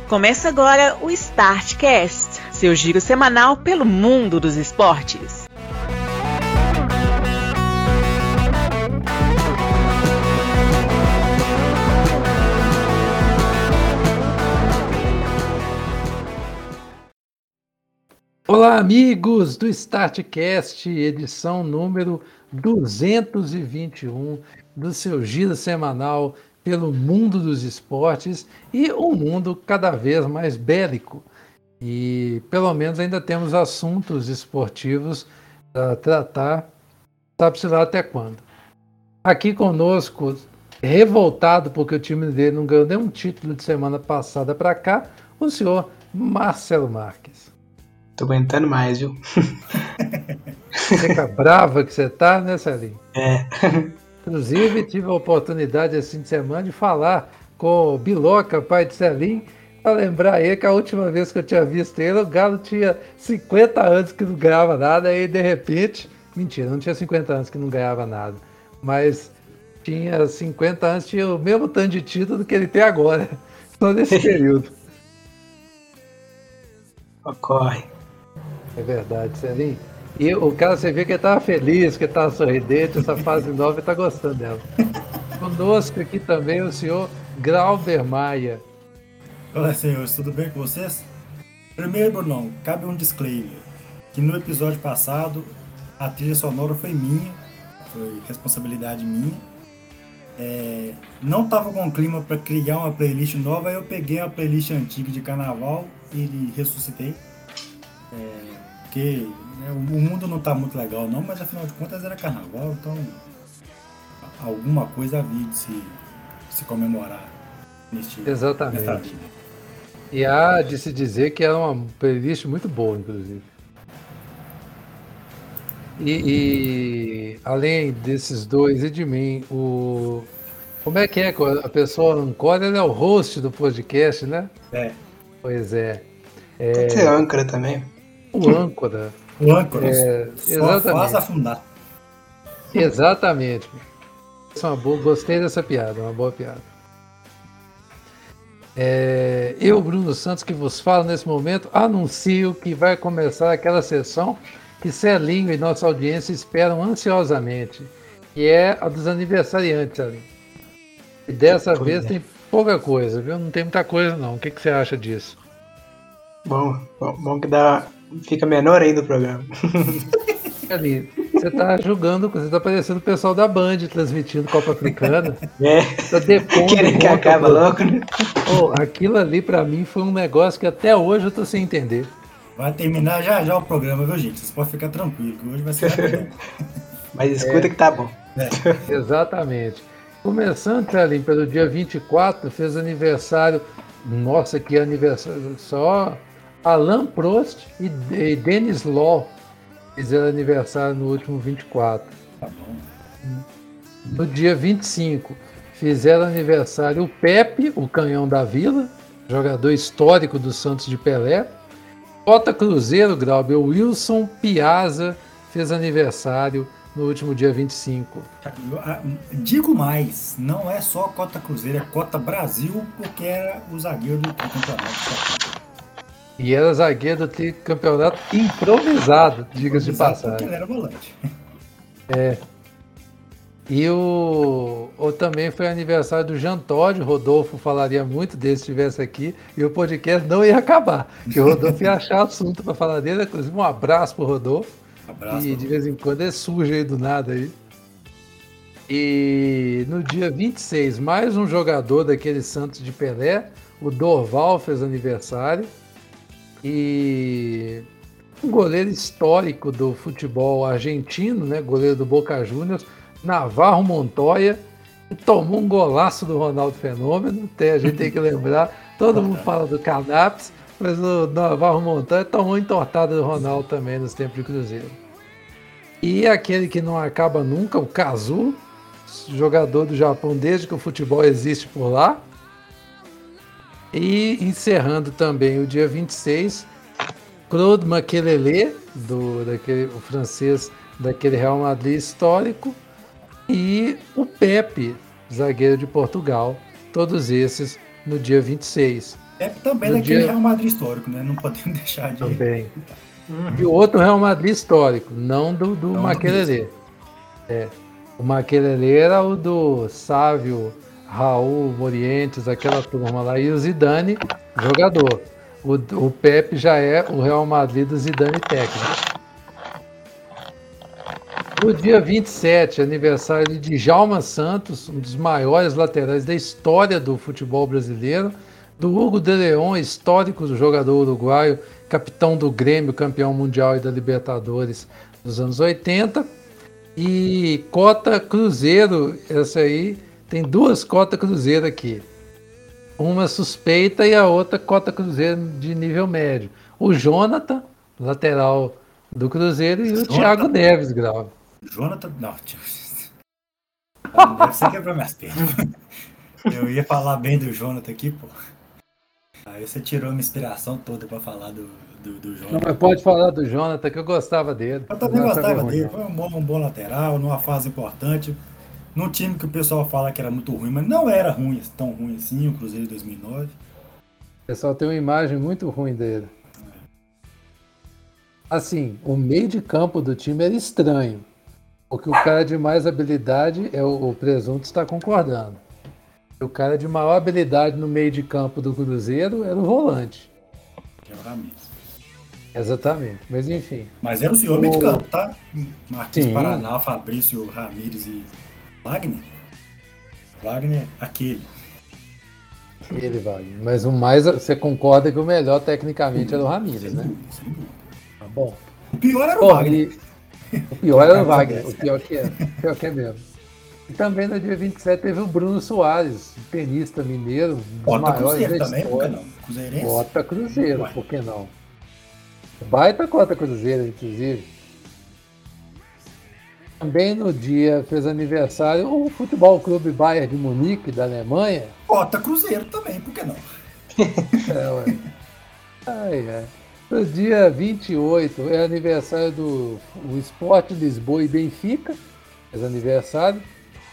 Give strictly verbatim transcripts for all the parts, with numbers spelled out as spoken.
Começa agora o StartCast, seu giro semanal pelo mundo dos esportes. Olá, amigos do StartCast, edição número duzentos e vinte e um do seu giro semanal pelo mundo dos esportes e um mundo cada vez mais bélico. E pelo menos ainda temos assuntos esportivos a tratar, sabe-se lá até quando. Aqui conosco, revoltado porque o time dele não ganhou nenhum título de semana passada para cá, o senhor Marcelo Marques. Tô aguentando mais, viu? Fica brava que você tá, né, Celinho? É. Inclusive, tive a oportunidade esse fim de semana de falar com o Biloca, pai de Celinho, para lembrar ele que a última vez que eu tinha visto ele, o Galo tinha cinquenta anos que não ganhava nada, e de repente, mentira, não tinha cinquenta anos que não ganhava nada, mas tinha cinquenta anos, tinha o mesmo tanto de título que ele tem agora, só nesse período. Ocorre. É verdade, Celinho. E o cara, você vê que ele estava feliz, que ele estava sorridente, essa fase nova, ele está gostando dela. Conosco aqui também o senhor Glauber Maia. Olá, senhores, tudo bem com vocês? Primeiro, Brunão, cabe um disclaimer, que no episódio passado a trilha sonora foi minha, foi responsabilidade minha. É, não estava com clima para criar uma playlist nova, aí eu peguei a playlist antiga de carnaval e ressuscitei. É, porque né, o mundo não está muito legal não, mas afinal de contas era carnaval, então alguma coisa havia de se, se comemorar neste, Exatamente. nesta vida. E há de se dizer que é uma playlist muito boa, inclusive. E, e além desses dois e de mim, o... como é que é? A pessoa ancora, ele é o host do podcast, né? É. Pois é. é... Pode ser âncora também. O âncora. O âncora, é, só exatamente. faz afundar. Exatamente. Isso é uma boa, gostei dessa piada, uma boa piada. É, eu, Bruno Santos, que vos falo nesse momento, anuncio que vai começar aquela sessão que Celinho e nossa audiência esperam ansiosamente, que é a dos aniversariantes, Celinho. E dessa pois vez é. Tem pouca coisa, viu? Não tem muita coisa, não. O que, que você acha disso? Bom, bom, bom que dá, fica menor ainda o programa. Ali, você tá julgando, você tá parecendo o pessoal da Band transmitindo Copa Africana. É, tá depondo querendo que acaba do... logo, né? Oh, aquilo ali pra mim foi um negócio que até hoje eu tô sem entender. Vai terminar já já o programa, viu, gente? Vocês podem ficar tranquilos, que hoje vai ser rapidão. Mas escuta é, que tá bom. É. Exatamente. Começando, Celinho, pelo dia vinte e quatro, fez aniversário. Nossa, que aniversário! Só Alain Prost e, e Denis Law fizeram aniversário no último vinte e quatro. Tá bom. No dia vinte e cinco, fizeram aniversário o Pepe, o canhão da Vila, jogador histórico do Santos de Pelé. Cota Cruzeiro, Glauber, o Wilson Piazza fez aniversário no último dia vinte e cinco. Digo mais, não é só Cota Cruzeiro, é Cota Brasil, porque era o zagueiro do campeonato. E era zagueiro do campeonato improvisado, diga-se de passagem. Porque ele era volante. É. E o, o também foi aniversário do Jean Todt. Rodolfo falaria muito dele se estivesse aqui, e o podcast não ia acabar, porque o Rodolfo ia achar assunto para falar dele. Inclusive, um abraço pro Rodolfo. Abraço, e de vez em quando ele surge aí do nada aí. E no dia vinte e seis, mais um jogador daquele Santos de Pelé, o Dorval, fez aniversário. E um goleiro histórico do futebol argentino, né, goleiro do Boca Juniors, Navarro Montoya, que tomou um golaço do Ronaldo Fenômeno. Tem, a gente tem que lembrar, todo mundo fala do Canaps, mas o Navarro Montoya tomou entortada do Ronaldo também nos tempos de Cruzeiro. E aquele que não acaba nunca, o Kazu, jogador do Japão desde que o futebol existe por lá. E encerrando também o dia vinte e seis, Claude Makelele, do, daquele, o francês daquele Real Madrid histórico, e o Pepe, zagueiro de Portugal, todos esses no dia vinte e seis. É também No daquele dia- Real Madrid histórico, né? Não podemos deixar de... Também. E outro Real Madrid histórico, não do, do Não do Makelele. É. O Makelele era o do Sávio, Raul, Morientes, aquela turma lá, e o Zidane, jogador. O, o Pepe já é o Real Madrid do Zidane técnico. No dia vinte e sete, aniversário de Djalma Santos, um dos maiores laterais da história do futebol brasileiro, do Hugo de Leon, histórico jogador uruguaio, capitão do Grêmio, campeão mundial e da Libertadores dos anos oitenta, e cota Cruzeiro, essa aí, tem duas cotas Cruzeiro aqui. Uma suspeita e a outra cota Cruzeiro de nível médio. O Jonathan, lateral do Cruzeiro, e o Jonathan? Thiago Neves, Grau. Jonathan... Não, tio. Não deve ser quebrar minhas pernas. Eu ia falar bem do Jonathan aqui, pô. Aí você tirou minha inspiração toda pra falar do, do, do Não, Jonathan. mas pode falar do Jonathan, que eu gostava dele. Eu também Não é gostava ruim, dele, não. foi um bom, um bom lateral, numa fase importante. Num time que o pessoal fala que era muito ruim, mas não era ruim, tão ruim assim, o Cruzeiro de dois mil e nove. O pessoal tem uma imagem muito ruim dele. Assim, o meio de campo do time era estranho. Porque o cara de mais habilidade, é o, o Presunto está concordando. O cara de maior habilidade no meio de campo do Cruzeiro era o volante. Que era o Ramires. Exatamente. Mas enfim. Mas era o senhor meio de campo, tá? Marquinhos Sim. Paraná, Fabrício, Ramires e Wagner. Wagner, aquele. Ele vai. Mas o mais. Você concorda que o melhor tecnicamente era o Ramires, né? Sem dúvida. Tá bom. O pior era o Bom, Wagner. e- o pior era o Camisa Wagner. dez. O pior que é. O pior que é mesmo. E também no dia vinte e sete teve o Bruno Soares, tenista mineiro, um dos Bota maiores Cruzeiro da também, por que história. não? Cruzeirense? Bota Cruzeiro, Ué. por que não? Baita cota Cruzeiro, inclusive. Também no dia fez aniversário o Futebol Clube Bayern de Munique, da Alemanha. Bota Cruzeiro também, por que não? É, ué. Ai, ai. No dia vinte e oito é aniversário do o Sport Lisboa e Benfica, fez aniversário.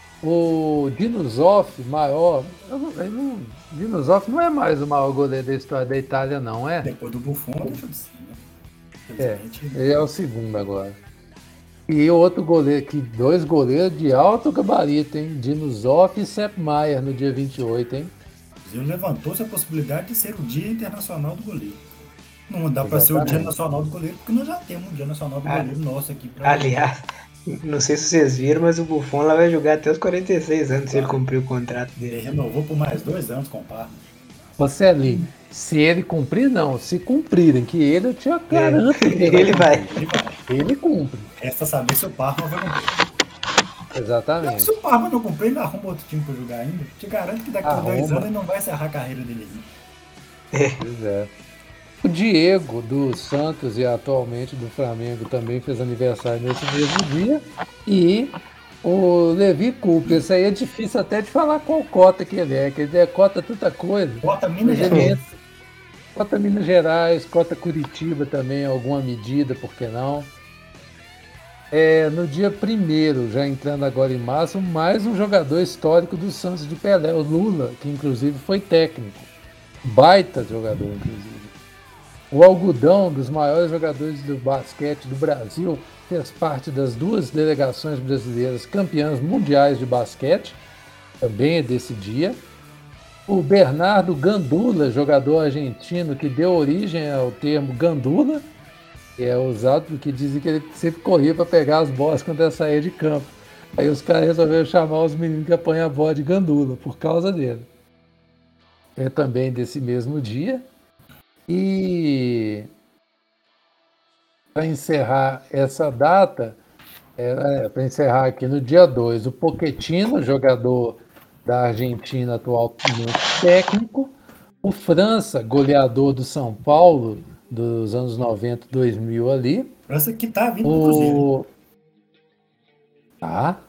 O Dino Zoff, maior. eu não- eu não- Dino Zoff não é mais o maior goleiro da história da Itália, não é? Depois do Buffon, deixa de ser, né? É, Infelizmente, ele é o segundo agora. E outro goleiro, que dois goleiros de alto gabarito, hein? Dino Zoff e Sepp Maier no dia vinte e oito, hein? o Cruzeiro levantou-se a possibilidade de ser o Dia Internacional do Goleiro. Não dá para ser o Exatamente. Dia Nacional do Goleiro, porque nós já temos um Dia Nacional do Ah. Goleiro nosso aqui. Pra... Aliás, não sei se vocês viram, mas o Buffon lá vai jogar até os quarenta e seis anos se ele cumprir o contrato Ele dele. renovou por mais dois anos com o Parma. Você ali, se ele cumprir, não. Se cumprirem, que ele eu te garanto que Ele vai. Ele vai. Ele cumpre. Resta saber se o Parma vai cumprir. Exatamente. Se o Parma não cumprir, ele arruma outro time para jogar ainda. Te garanto que daqui a Arruma. dois anos ele não vai encerrar a carreira dele ainda. Pois é. O Diego do Santos e atualmente do Flamengo também fez aniversário nesse mesmo dia. E o Levi Cooper, isso aí é difícil até de falar qual cota que ele é, que ele é cota tanta coisa. Bota Minas Mas ele Gerais. entra- Cota Minas Gerais, cota Curitiba também, alguma medida, por que não? É, no dia primeiro, já entrando agora em março, mais um jogador histórico do Santos de Pelé, o Lula, que inclusive foi técnico. Baita jogador, inclusive. O Algodão, dos maiores jogadores do basquete do Brasil, fez parte das duas delegações brasileiras campeãs mundiais de basquete, também é desse dia. O Bernardo Gandula, jogador argentino que deu origem ao termo gandula, que é usado porque dizem que ele sempre corria para pegar as bolas quando ele saía de campo. Aí os caras resolveram chamar os meninos que apanham a bola de gandula, por causa dele. É também desse mesmo dia. E para encerrar essa data, é, para encerrar aqui no dia dois, o Pochettino, jogador da Argentina, atual técnico. O França, goleador do São Paulo dos anos noventa, dois mil ali. França que tá vindo pro Cruzeiro. O... Tá.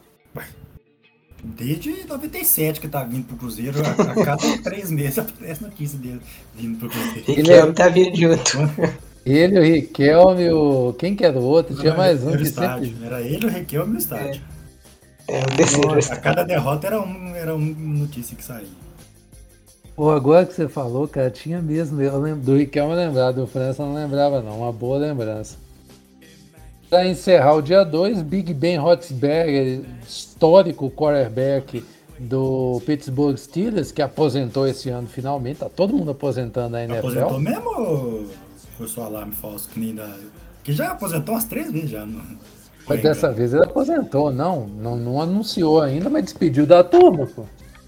Desde noventa e sete que tá vindo pro Cruzeiro, a, a cada três meses aparece notícia dele vindo pro Cruzeiro. Riquelme tá vindo junto. Ele, o Riquelme, o... quem que era o outro? Tinha mais um Era o que estádio. sempre... Era ele, o Riquelme e o estádio. É o terceiro. A cada derrota era, um, era uma notícia que saía. Pô, agora que você falou, cara, tinha mesmo. Eu lembro do Riquelme lembrar, do França não lembrava, não. Uma boa lembrança. Para encerrar o dia dois, Big Ben Roethlisberger, histórico quarterback do Pittsburgh Steelers, que aposentou esse ano finalmente. Tá todo mundo aposentando na N F L. Aposentou mesmo ou foi só alarme falso que nem da... Que já aposentou umas três vezes já. Não... Mas dessa vez ele aposentou, não, não. Não anunciou ainda, mas despediu da turma, pô.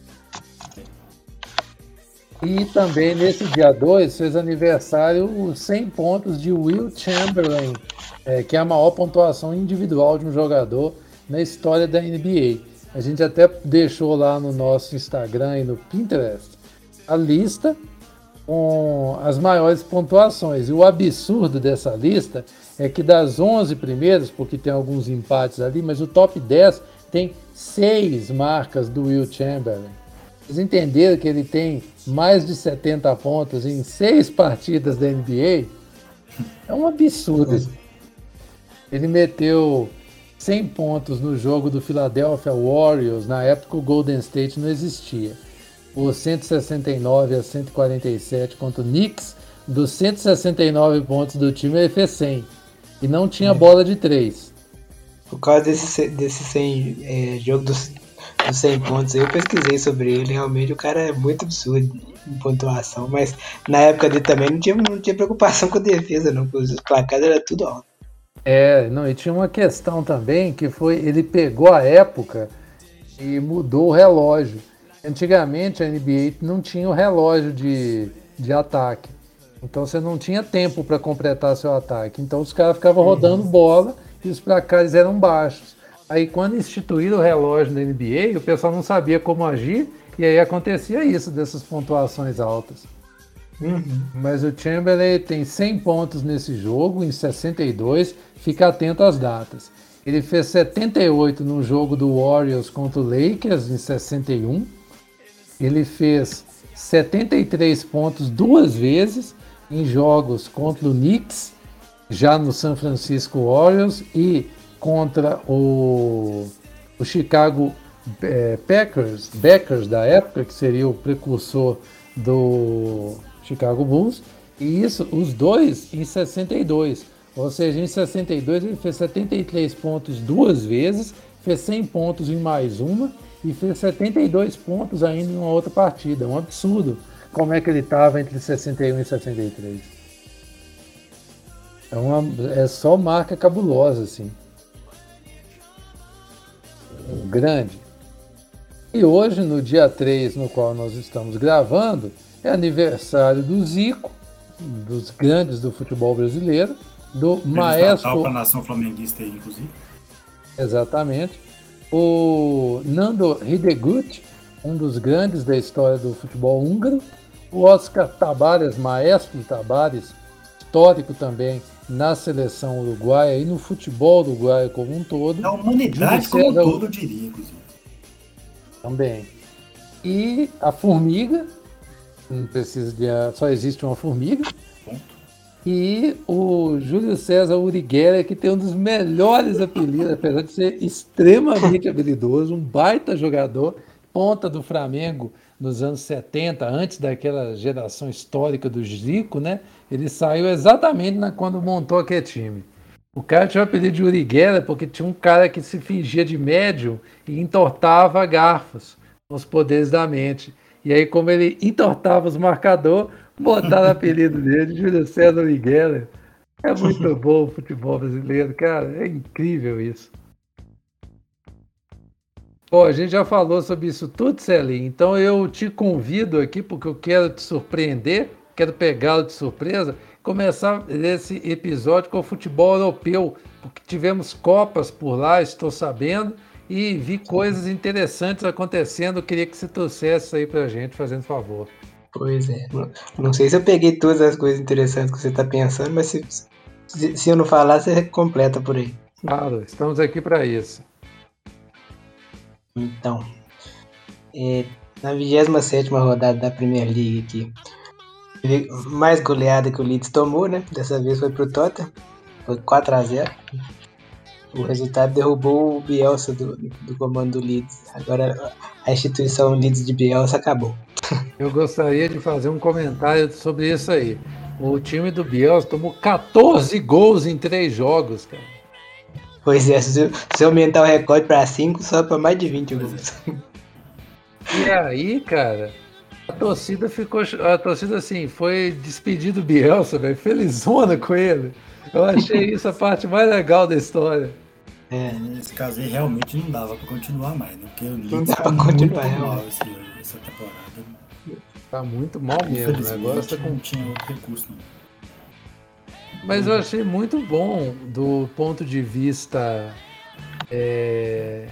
E também nesse dia dois fez aniversário os cem pontos de Will Chamberlain, é, que é a maior pontuação individual de um jogador na história da N B A. A gente até deixou lá no nosso Instagram e no Pinterest a lista com as maiores pontuações. E o absurdo dessa lista é que das onze primeiras, porque tem alguns empates ali, mas o top dez tem seis marcas do Will Chamberlain. Vocês entenderam que ele tem mais de setenta pontos em seis partidas da N B A? É um absurdo. Ele meteu cem pontos no jogo do Philadelphia Warriors, na época o Golden State não existia. Por cento e sessenta e nove a cento e quarenta e sete contra o Knicks, dos cento e sessenta e nove pontos do time ele fez cem. E não tinha é. bola de três. Por causa desse, desse cem, é, jogo dos, dos cem pontos, eu pesquisei sobre ele. Realmente o cara é muito absurdo em pontuação. Mas na época dele também não tinha, não tinha preocupação com a defesa, não. Porque os placares eram tudo alto. É, não, e tinha uma questão também que foi, ele pegou a época e mudou o relógio. Antigamente a N B A não tinha o relógio de, de ataque, então você não tinha tempo para completar seu ataque, então os caras ficavam rodando bola e os placares eram baixos. Aí quando instituíram o relógio da N B A, o pessoal não sabia como agir e aí acontecia isso, dessas pontuações altas. Uhum. Mas o Chamberlain tem cem pontos nesse jogo, em sessenta e dois, fica atento às datas. Ele fez setenta e oito no jogo do Warriors contra o Lakers, em sessenta e um. Ele fez setenta e três pontos duas vezes em jogos contra o Knicks, já no San Francisco Warriors, e contra o, o Chicago é, Packers, Packers da época, que seria o precursor do Chicago Bulls, e isso, os dois em sessenta e dois. Ou seja, em sessenta e dois ele fez setenta e três pontos duas vezes, fez cem pontos em mais uma e fez setenta e dois pontos ainda em uma outra partida. É um absurdo como é que ele estava entre sessenta e um e sessenta e três. É, uma, é só marca cabulosa, assim. Grande. E hoje, no dia três, no qual nós estamos gravando, é aniversário do Zico, dos grandes do futebol brasileiro, do Feliz maestro... Natal para a nação flamenguista aí, inclusive. Exatamente. O Nando Hidegkuti, um dos grandes da história do futebol húngaro. O Oscar Tabares, maestro Tabares, histórico também na seleção uruguaia e no futebol uruguaio como um todo. Na humanidade como um todo, eu diria, inclusive. Também. E a Formiga, não precisa de, só existe uma formiga. Ponto. E o Júlio César Uriguera, que tem um dos melhores apelidos, apesar de ser extremamente habilidoso, um baita jogador, ponta do Flamengo nos anos setenta, antes daquela geração histórica do Zico, né? Ele saiu exatamente na, quando montou aquele time. O cara tinha o apelido de Uriguera porque tinha um cara que se fingia de médium e entortava garfos com os poderes da mente. E aí, como ele entortava os marcadores, botaram o apelido dele, Júlio César Uriguera. É muito bom o futebol brasileiro, cara. É incrível isso. Bom, a gente já falou sobre isso tudo, Celinho. Então eu te convido aqui, porque eu quero te surpreender, quero pegá-lo de surpresa, começar esse episódio com o futebol europeu, porque tivemos Copas por lá, estou sabendo, e vi coisas interessantes acontecendo. Eu queria que você trouxesse isso aí pra gente, fazendo favor. Pois é. Não, não sei se eu peguei todas as coisas interessantes que você está pensando, mas se, se, se eu não falar, você completa por aí. Claro, estamos aqui para isso. Então, é, na vigésima sétima rodada da Premier League aqui, mais goleada que o Leeds tomou, né? Dessa vez foi pro Tottenham, foi quatro a zero. O resultado derrubou o Bielsa do, do comando do Leeds. Agora a instituição Leeds de Bielsa acabou. Eu gostaria de fazer um comentário sobre isso aí. O time do Bielsa tomou quatorze gols em três jogos, cara. Pois é, se eu, se eu aumentar o recorde pra cinco, só pra mais de vinte gols. E aí, cara, a torcida ficou. A torcida, assim, foi despedir do Bielsa, velho. Felizona com ele. Eu achei isso a parte mais legal da história. É, nesse caso aí realmente não dava pra continuar mais, né? Porque o Não Leeds dá tá pra muito continuar, mal realmente. esse, essa temporada. Tá muito mal mesmo. O Infelizmente, negócio tá não com... tinha outro recurso, não. Mas eu achei muito bom do ponto de vista. É...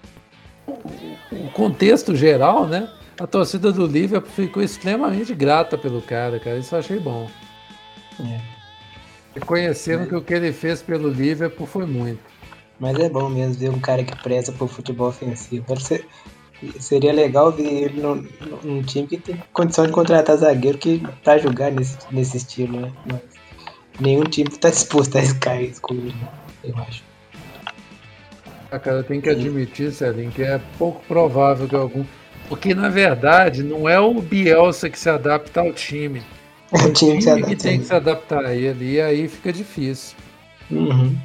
O contexto geral, né? A torcida do Liverpool ficou extremamente grata pelo cara, cara. Isso eu achei bom. É. Reconhecendo que o que ele fez pelo Liverpool foi muito. Mas é bom mesmo ver um cara que preza por futebol ofensivo. Deve ser- Seria legal ver ele num, num time que tem condição de contratar zagueiro que, pra jogar nesse, nesse estilo, né? Mas nenhum time tá disposto a arriscar isso com ele, eu acho. Ah, cara, eu tenho que admitir, Celinho, que é pouco provável que algum. Porque, na verdade, não é o Bielsa que se adapta ao time. É O o time que se time que adapta tem a que se adaptar a ele. E aí fica difícil. Uhum.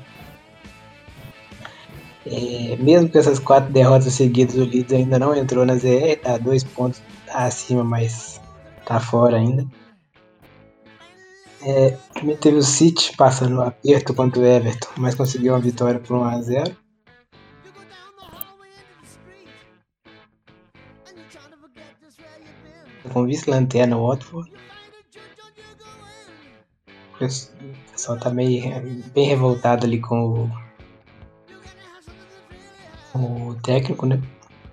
É, mesmo com essas quatro derrotas seguidas, o Leeds ainda não entrou na Z R, tá dois pontos acima, mas tá fora ainda. É, também teve o City passando o aperto contra o Everton, mas conseguiu uma vitória por um a zero. Com vice-lanterna o Watford. O pessoal tá meio bem revoltado ali com o, o técnico, né?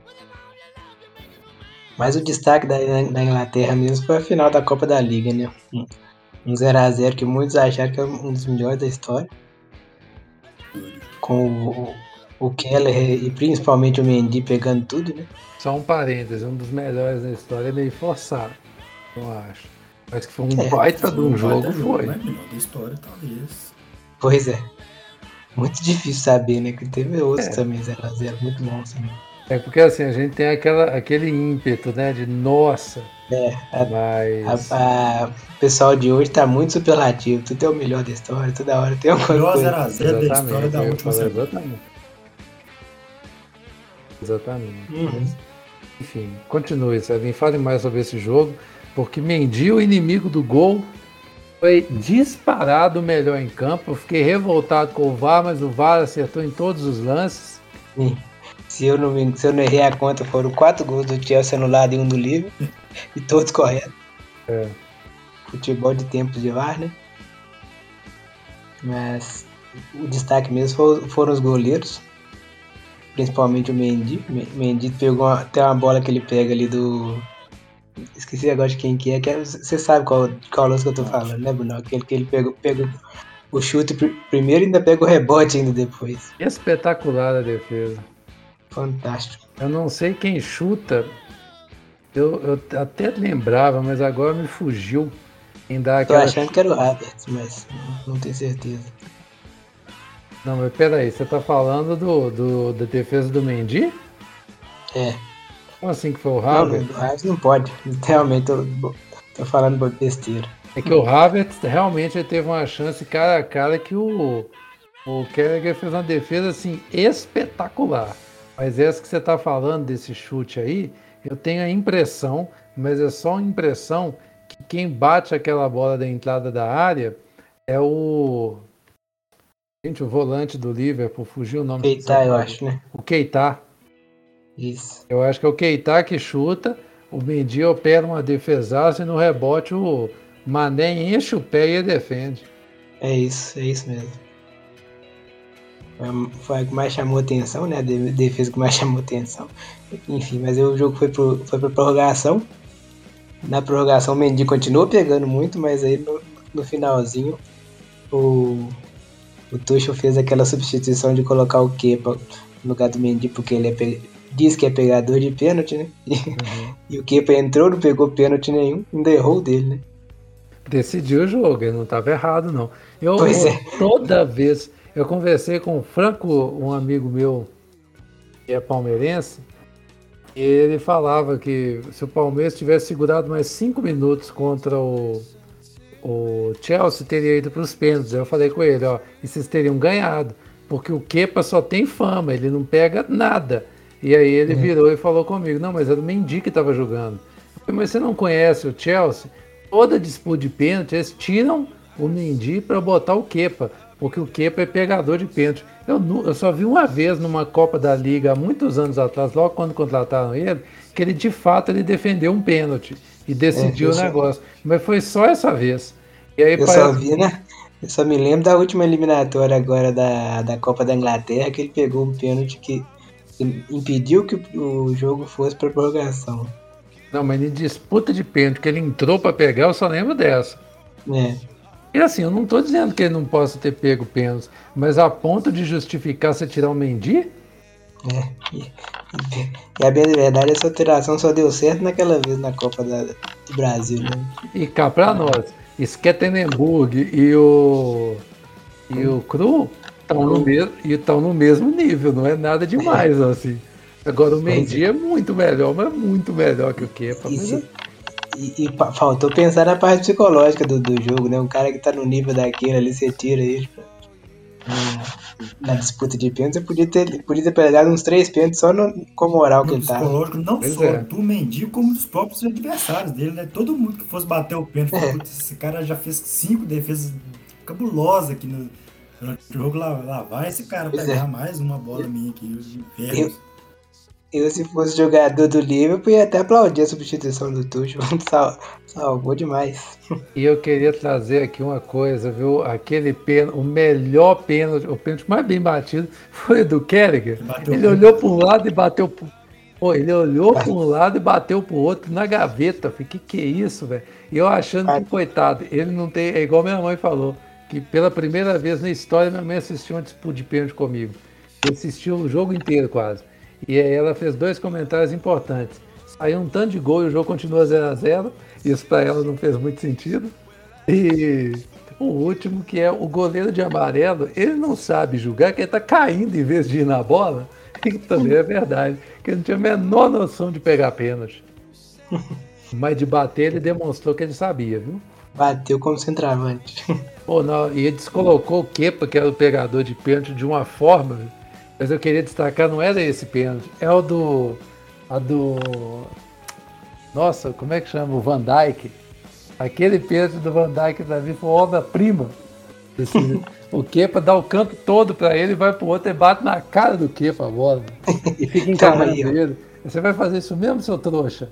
Mas o destaque da, da Inglaterra mesmo foi a final da Copa da Liga, né? Um- Um zero a zero que muitos acharam que é um dos melhores da história. Com o, o Keller e principalmente o Mendy pegando tudo, né? Só um parênteses, um dos melhores da história é meio forçado, eu acho. Mas que foi um É, baita de um jogo, Baita foi. Não é melhor da história, talvez. Pois é. Muito difícil saber, né? Que teve outros É. também zero a zero muito bons também. É porque assim, a gente tem aquela, aquele ímpeto, né? De nossa, É, a, mas. a- a- o pessoal de hoje tá muito superlativo. Tudo é o melhor da história, toda hora tem alguma Melhor coisa. zero a zero da história Exatamente, da eu ia última falar semana. exatamente. Exatamente. Uhum. Enfim, continue, Sérgio. Fale mais sobre esse jogo, porque Mendy, o inimigo do gol, foi disparado o melhor em campo. Eu fiquei revoltado com o V A R, mas o V A R acertou em todos os lances. Sim. Se eu, não me, se eu não errei a conta, foram quatro gols do Chelsea anulado e um do Liverpool. E todos corretos. É. Futebol de tempos de V A R, né? Mas o destaque mesmo for- foram os goleiros. Principalmente o Mendy. Me- Mendy pegou uma, tem uma bola que ele pega ali do. Esqueci agora de quem que é. Que é você sabe qual, qual lance que eu tô falando, né, Bruno? Aquele que ele pegou, pegou o chute pr- primeiro e ainda pega o rebote ainda depois. Espetacular a defesa. Fantástico. Eu não sei quem chuta. Eu, eu até lembrava, mas agora me fugiu em dar Tô aquela. achando que era o Havertz, mas não, não tenho certeza. Não, mas peraí, você tá falando do, do, da defesa do Mendy? É. Como assim que foi o Não, Havertz? não, o Havertz não pode. Realmente tô, tô falando besteira. É que o Havertz realmente ele teve uma chance cara a cara que o, o Carragher fez uma defesa assim espetacular. Mas essa que você tá falando desse chute aí, eu tenho a impressão, mas é só uma impressão, que quem bate aquela bola da entrada da área é o... Gente, o volante do Liverpool, fugiu o nome. Keita, eu acho, né? O Keita. Isso. Eu acho que é o Keita que chuta, o Mendy opera uma defesaça e no rebote o Mané enche o pé e defende. É isso, é isso mesmo. Foi- Foi a que mais chamou atenção, né? A de- defesa que mais chamou atenção. Enfim, mas aí o jogo foi, pro, foi pra prorrogação. Na prorrogação o Mendy continuou pegando muito, mas aí no, no finalzinho o, o Tuchel fez aquela substituição de colocar o Kepa no lugar do Mendy, porque ele é pe- diz que é pegador de pênalti, né? E, Uhum. e o Kepa entrou, não pegou pênalti nenhum, ainda errou o dele, né? Decidiu o jogo, ele não estava errado, não. Eu, Pois é. toda vez, eu conversei com o Franco, um amigo meu que é palmeirense, Ele falava que se o Palmeiras tivesse segurado mais cinco minutos contra o, o Chelsea, teria ido para os pênaltis. Eu falei com ele, ó, e vocês teriam ganhado, porque o Kepa só tem fama, ele não pega nada. E aí ele virou e falou comigo, não, mas era o Mendy que estava jogando. Eu falei, mas você não conhece o Chelsea? Toda disputa de pênalti, eles tiram o Mendy para botar o Kepa, porque o Kepa é pegador de pênalti. Eu, eu só vi uma vez numa Copa da Liga, há muitos anos atrás, logo quando contrataram ele, que ele de fato ele defendeu um pênalti e decidiu é, o negócio. Só... Mas foi só essa vez. E aí, eu parece... só vi, né? Eu só me lembro da última eliminatória agora da, da Copa da Inglaterra, que ele pegou um pênalti que impediu que o jogo fosse para prorrogação. Não, mas em disputa de pênalti, que ele entrou para pegar, eu só lembro dessa. É. E assim, eu não estou dizendo que ele não possa ter pego pênalti, mas a ponto de justificar você tirar o Mendy? É. E, e, e a verdade, essa alteração só deu certo naquela vez na Copa da, do Brasil, né? E cá pra nós, Stekelenburg e o e o Cru estão no, mesmo, no mesmo nível, não é nada demais, assim. Agora o Mendy é muito melhor, mas muito melhor que o Kepa. E, se, e, e faltou pensar na parte psicológica do, do jogo, né? Um cara que tá no nível daquele ali, você tira ele pra, na, na disputa de pênalti, você podia ter, podia ter pegado uns três pênaltis só no, com a moral no que ele tava. Psicológico não pois só é. do Mendy, como dos próprios adversários dele, né? Todo mundo que fosse bater o pênalti, é. esse cara já fez cinco defesas cabulosas aqui no, no jogo, lá, lá vai esse cara pois pegar é. mais uma bola minha aqui, eu, eu, se fosse jogador do Liverpool, ia até aplaudir a substituição do Tuchel. Sal, salvou demais. E eu queria trazer aqui uma coisa, viu? Aquele pênalti, o melhor pênalti, o pênalti mais bem batido foi do Carragher. Ele olhou para um lado e bateu pro... Pô, ele olhou para um lado e bateu pro outro na gaveta. Falei, que que é isso, velho? E eu achando que, coitado, ele não tem... É igual minha mãe falou, que pela primeira vez na história minha mãe assistiu uma disputa de pênalti comigo. Ele assistiu o jogo inteiro quase. E aí ela fez dois comentários importantes. Saiu um tanto de gol e o jogo continua zero a zero. Isso para ela não fez muito sentido. E o último, que é o goleiro de amarelo, ele não sabe julgar, que ele tá caindo em vez de ir na bola. E também é verdade, que ele não tinha a menor noção de pegar pênalti. Mas de bater ele demonstrou que ele sabia, viu? Bateu como centroavante. Pô, não, e ele descolocou o Kepa, que era o pegador de pênalti, de uma forma... Mas eu queria destacar, não era esse pênalti, é o do... A do... Nossa, como é que chama? O Van Dijk. Aquele pênalti do Van Dijk pra mim foi uma obra-prima. O Kepa dá o canto todo pra ele, vai pro outro e bate na cara do Kepa a bola. E fica encarando ele. Você vai fazer isso mesmo, seu trouxa?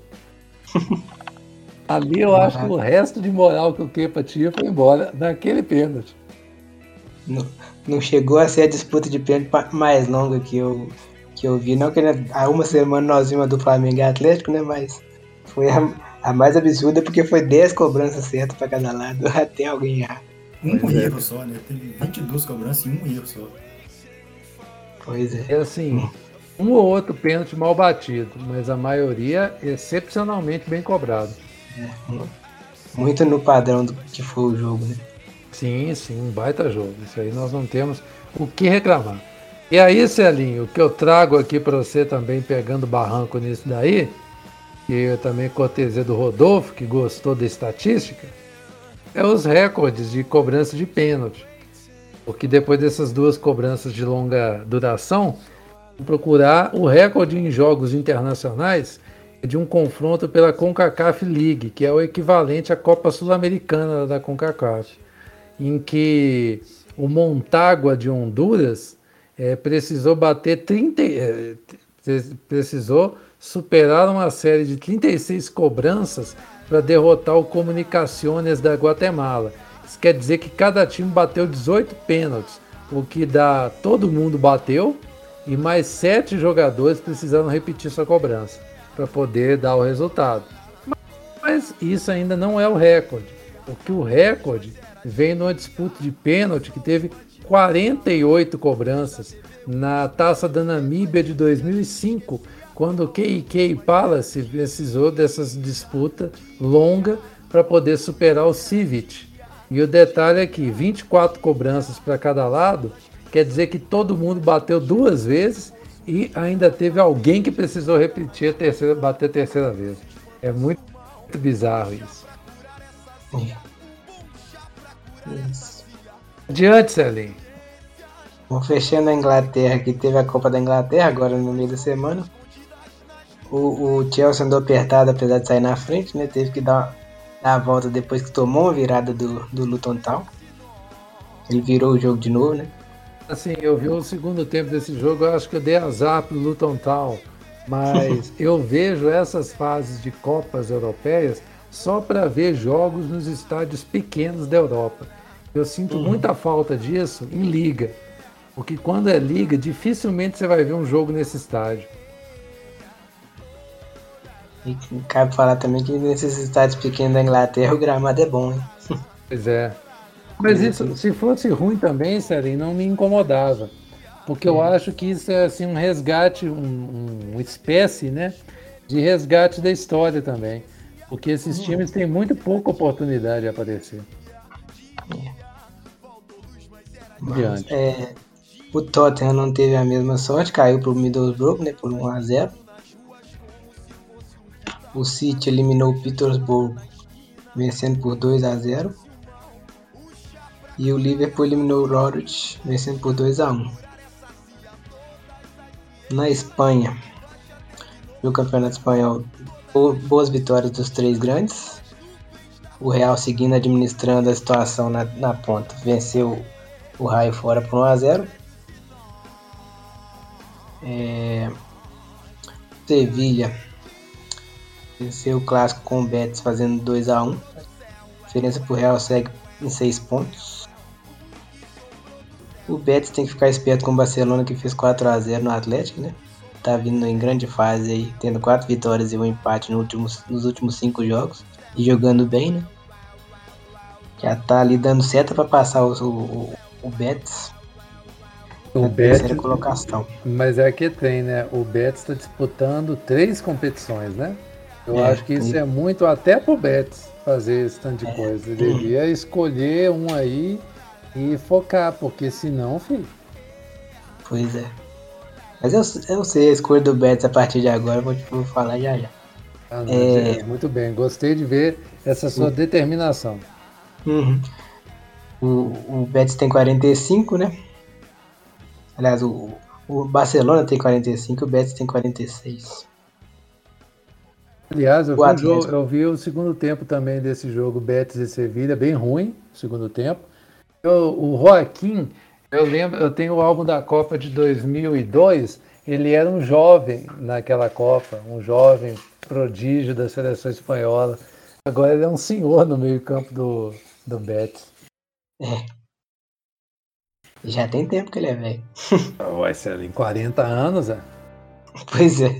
Ali eu acho que o resto de moral que o Kepa tinha foi embora naquele pênalti. Não, não chegou a ser a disputa de pênalti mais longa que eu, que eu vi, não que há uma semana nós vimos a do Flamengo e Atlético, né? Mas foi a, a mais absurda porque foi dez cobranças certas para cada lado, até alguém errar. Um erro só, né? Teve vinte e duas cobranças e um erro só. Pois é. É assim, um ou outro pênalti mal batido, mas a maioria excepcionalmente bem cobrado. É, muito no padrão do que foi o jogo, né? Sim, sim, um baita jogo. Isso aí nós não temos o que reclamar. E aí, Celinho, o que eu trago aqui para você também, pegando barranco nisso daí, que eu também cortesia do Rodolfo, que gostou da estatística, é os recordes de cobrança de pênalti. Porque depois dessas duas cobranças de longa duração, vou procurar o recorde em jogos internacionais de um confronto pela CONCACAF League, que é o equivalente à Copa Sul-Americana da CONCACAF, em que o Montágua de Honduras é, precisou bater trinta, é, precisou superar uma série de trinta e seis cobranças para derrotar o Comunicaciones da Guatemala. Isso quer dizer que cada time bateu dezoito pênaltis, o que dá todo mundo bateu e mais sete jogadores precisaram repetir sua cobrança para poder dar o resultado. Mas isso ainda não é o recorde, porque o recorde vem numa disputa de pênalti que teve quarenta e oito cobranças na Taça da Namíbia de dois mil e cinco, quando o K K Palace precisou dessas disputas longas para poder superar o Civic. E o detalhe é que vinte e quatro cobranças para cada lado, quer dizer que todo mundo bateu duas vezes e ainda teve alguém que precisou repetir a terceira, bater a terceira vez. É muito, muito bizarro isso. Isso. Adiante, Celinho. Bom, fechando a Inglaterra, que teve a Copa da Inglaterra agora no meio da semana. O, o Chelsea andou apertado, apesar de sair na frente, né? Teve que dar, dar a volta depois que tomou uma virada do, do Luton Town. Ele virou o jogo de novo, né? Assim, eu vi o segundo tempo desse jogo, eu acho que eu dei azar pro Luton Town, mas eu vejo essas fases de Copas Europeias só para ver jogos nos estádios pequenos da Europa. Eu sinto uhum. muita falta disso em liga, porque quando é liga, dificilmente você vai ver um jogo nesse estádio. E cabe falar também que nesses estádios pequenos da Inglaterra o gramado é bom, hein? Pois é. Mas isso, se fosse ruim também, Celinho, não me incomodava. Porque eu acho que isso é assim, um resgate, um, um, uma espécie, né, de resgate da história também. Porque esses times têm muito pouca oportunidade de aparecer. Mas, é, o Tottenham não teve a mesma sorte, caiu para o Middlesbrough, né, por um a zero. O City eliminou o Peterborough, vencendo por dois a zero. E o Liverpool eliminou o Norwich, vencendo por dois a um. Na Espanha, no Campeonato Espanhol, boas vitórias dos três grandes. O Real seguindo administrando a situação na, na ponta, venceu o Raio fora por um a zero. É... Sevilha venceu o clássico com o Betis fazendo dois a um. A diferença para o Real segue em seis pontos. O Betis tem que ficar esperto com o Barcelona, que fez quatro a zero no Atlético, né? Tá vindo em grande fase aí, tendo quatro vitórias e um empate no últimos, nos últimos cinco jogos. E jogando bem, né? Já tá ali dando seta para passar o, o, o Betis. O Betis, colocação. Mas é que tem, né? O Betis está disputando três competições, né? Eu é, acho que isso e... é muito até pro Betis fazer esse tanto de é. coisa. Ele devia escolher um aí e focar, porque senão, filho. Pois é. Mas eu, eu sei a escolha do Betis a partir de agora, vou, vou falar já já. Ah, não, é... Muito bem, gostei de ver essa sua uhum. determinação. Uhum. O, o Betis tem quarenta e cinco, né? Aliás, o, o Barcelona tem quarenta e cinco, o Betis tem quarenta e seis. Aliás, eu vi, o jogo, eu vi o segundo tempo também desse jogo, Betis e Sevilha, bem ruim, o segundo tempo. Eu, o Joaquim, eu lembro, eu tenho o álbum da Copa de dois mil e dois, ele era um jovem naquela Copa, um jovem prodígio da seleção espanhola. Agora ele é um senhor no meio-campo do, do Betis. É. Já tem tempo que ele é velho. Vai ser ali em quarenta anos, é? Pois é.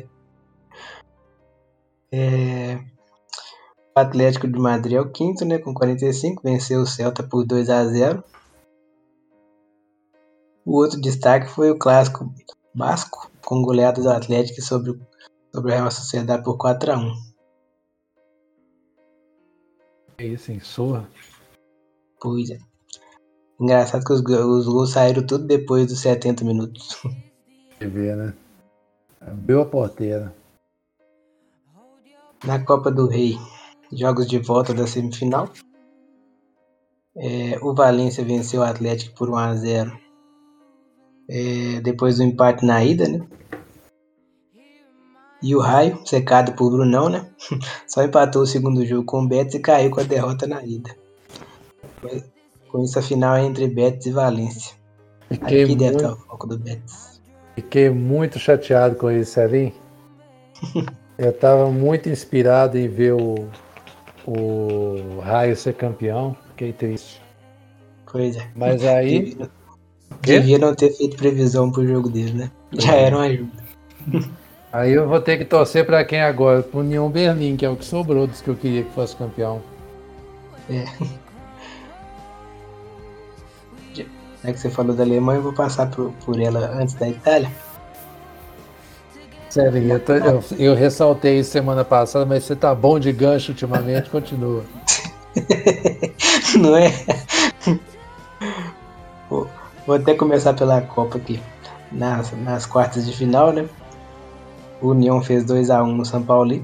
é. O Atlético de Madrid é o quinto, né? Com quarenta e cinco, venceu o Celta por dois a zero. O outro destaque foi o clássico basco, com goleada do Atlético sobre, sobre o Real Sociedade por quatro a um. É isso, hein? Sorra. Pois é. Engraçado que os, os gols saíram tudo depois dos setenta minutos. De ver, né? Abriu a porteira. Na Copa do Rei, jogos de volta da semifinal. É, o Valência venceu o Atlético por um a zero. É, depois do empate na ida, né? E o Raio, secado por Brunão, né? Só empatou o segundo jogo com o Betis e caiu com a derrota na ida. Com isso, a final é entre Betis e Valência. Fiquei Aqui deve muito... estar o foco do Betis. Fiquei muito chateado com isso, ali. Eu estava muito inspirado em ver o, o Raio ser campeão. Fiquei triste. Pois é. Mas aí... Devia, devia não ter feito previsão pro jogo dele, né? Já era uma ajuda. Aí eu vou ter que torcer para quem agora? Pro União Berlim, que é o que sobrou dos que eu queria que fosse campeão. É. Já que você falou da Alemanha, eu vou passar por, por ela antes da Itália. Sério, eu, tô, eu, eu ressaltei isso semana passada, mas você tá bom de gancho ultimamente, continua. Não é? Vou, vou até começar pela Copa aqui. nas, nas quartas de final, né? O União fez dois a um no São Paulo.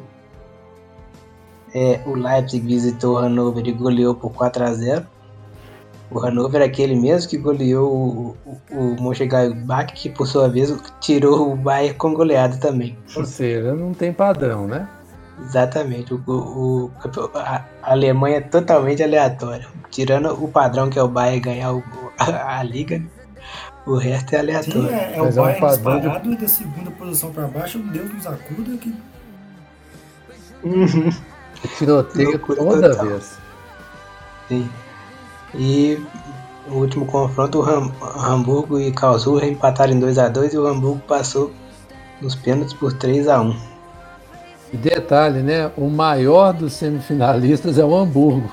É, o Leipzig visitou o Hannover e goleou por quatro a zero. O Hannover é aquele mesmo que goleou o, o, o Mönchengladbach, que por sua vez tirou o Bayern com goleada também. Ou seja, não tem padrão, né? Exatamente. O, o, a Alemanha é totalmente aleatória. Tirando o padrão que é o Bayern ganhar o, a, a liga, o resto é aleatório. Sim, é, é o Mas é um Bayern padrão disparado de- e da segunda posição pra baixo, Deus nos acuda que Uhum. Tiroteio Loucura toda total. vez. Sim. E no último confronto, o Ham- Hamburgo e Karlsruhe empataram em dois a dois e o Hamburgo passou nos pênaltis por três a um. E detalhe, né? O maior dos semifinalistas é o Hamburgo.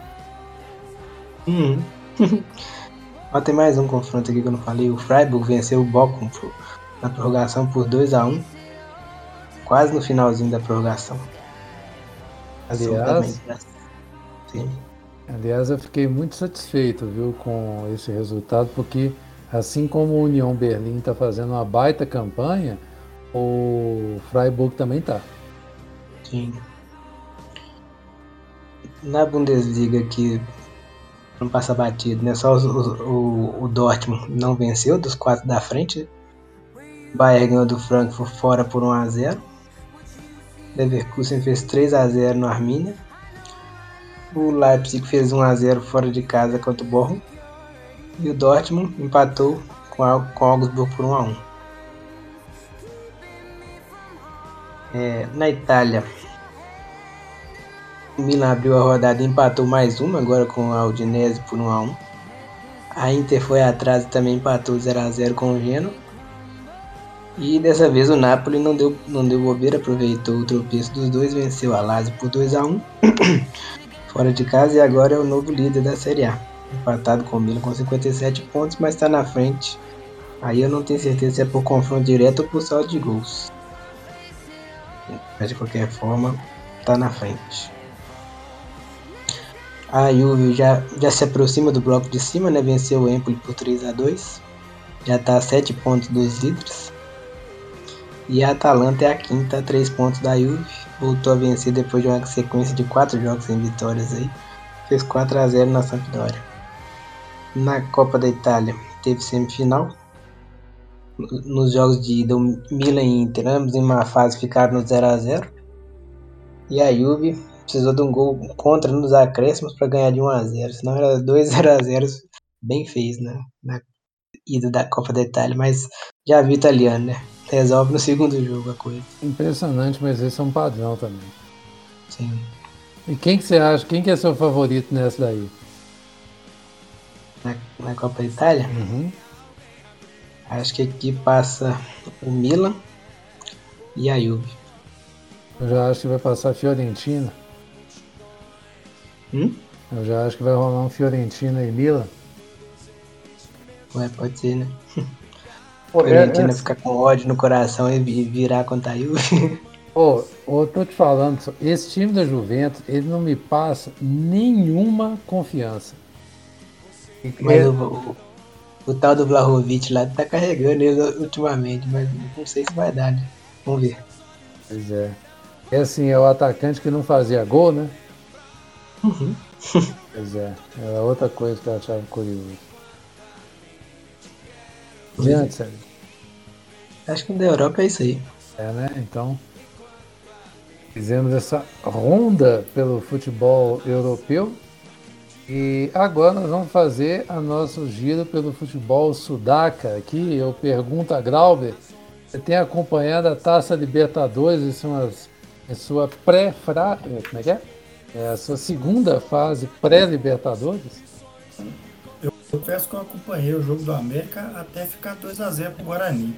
Uhum. Ó, tem mais um confronto aqui que eu não falei. O Freiburg venceu o Bochum por- na prorrogação por dois a um, quase no finalzinho da prorrogação. Passou também Aliás, pra- Sim. aliás, eu fiquei muito satisfeito, viu, com esse resultado, porque assim como o União Berlim está fazendo uma baita campanha, o Freiburg também está. Sim. Na Bundesliga aqui não passa batido, né? Só os- os- o, o Dortmund não venceu dos quatro da frente. O Bayern ganhou do Frankfurt fora por um a zero. Leverkusen fez três a zero no Arminia. O Leipzig fez um a zero fora de casa contra o Bochum. E o Dortmund empatou com o com o Augsburg por um a um. É, na Itália, o Milan abriu a rodada e empatou mais uma, agora com a Udinese por um a um. A Inter foi atrás e também empatou zero a zero com o Genoa. E dessa vez o Napoli não deu, não deu bobeira, aproveitou o tropeço dos dois, venceu a Lazio por dois a um fora de casa e agora é o novo líder da Série A. Empatado com o Milan com cinquenta e sete pontos, mas está na frente. Aí eu não tenho certeza se é por confronto direto ou por saldo de gols. Mas de qualquer forma, está na frente. A Juve já, já se aproxima do bloco de cima, né? Venceu o Empoli por três a dois. Já está a sete pontos dos líderes. E a Atalanta é a quinta, a três pontos da Juve. Voltou a vencer depois de uma sequência de quatro jogos sem vitórias aí. Fez quatro a zero na Sampdoria. Na Copa da Itália teve semifinal. Nos jogos de ida, o Milan e Inter, ambos em uma fase, ficaram no zero a zero. E a Juve precisou de um gol contra nos acréscimos para ganhar de um a zero. Senão era dois zero a zero bem feios, né? Na ida da Copa da Itália. Mas já vi italiano, né? Resolve no segundo jogo a coisa. Impressionante, mas esse é um padrão também. Sim. E quem que você acha, quem que é seu favorito nessa daí? Na, na Copa da Itália, Uhum. acho que aqui passa o Milan e a Juve. Eu já acho que vai passar a Fiorentina. Hum? Eu já acho que vai rolar um Fiorentina e Milan. Ué, pode ser, né? Pô, Fiorentina é- é- ficar com ódio no coração e vi- virar contra a Juve. Ô, ô, eu tô te falando, esse time da Juventus, ele não me passa nenhuma confiança. Mas É, o, o, o tal do Vlahovic lá tá carregando ele ultimamente, mas não sei se vai dar, né? Vamos ver. pois é. É assim, é o atacante que não fazia gol, né? Uhum. Pois é, era outra coisa que eu achava curioso. Adiante, Sérgio. Acho que da Europa é isso aí. É, né? Então, fizemos essa ronda pelo futebol europeu e agora nós vamos fazer a nosso giro pelo futebol sudaca. Aqui eu pergunto a Glauber, você tem acompanhado a Taça Libertadores em suas, em sua pré fra como é que é? É a sua segunda fase pré-Libertadores? eu confesso que eu acompanhei o jogo do América até ficar dois a zero pro Guarani.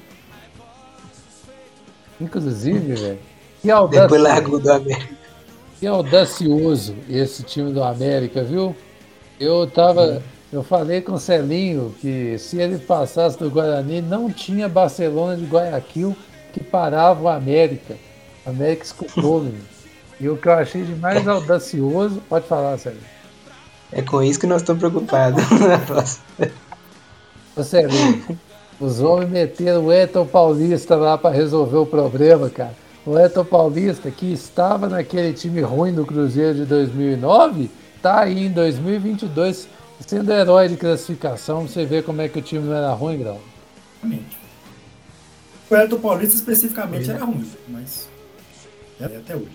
Inclusive, velho, que Depois audacioso, largou do América. que audacioso esse time do América, viu? Eu tava, eu falei com o Celinho que se ele passasse do Guarani, não tinha Barcelona de Guayaquil que parava o América. O América escutou, menino. E o que eu achei de mais audacioso, pode falar, Celinho. É com isso que nós estamos preocupados na próxima. Ô, Celinho, Os homens meteram o Elton Paulista lá para resolver o problema, cara. O Elton Paulista, que estava naquele time ruim do Cruzeiro de dois mil e nove, tá aí em dois mil e vinte e dois sendo herói de classificação. Você vê como é que o time não era ruim, Grau. Realmente. O Elton Paulista especificamente era ruim, mas é até hoje.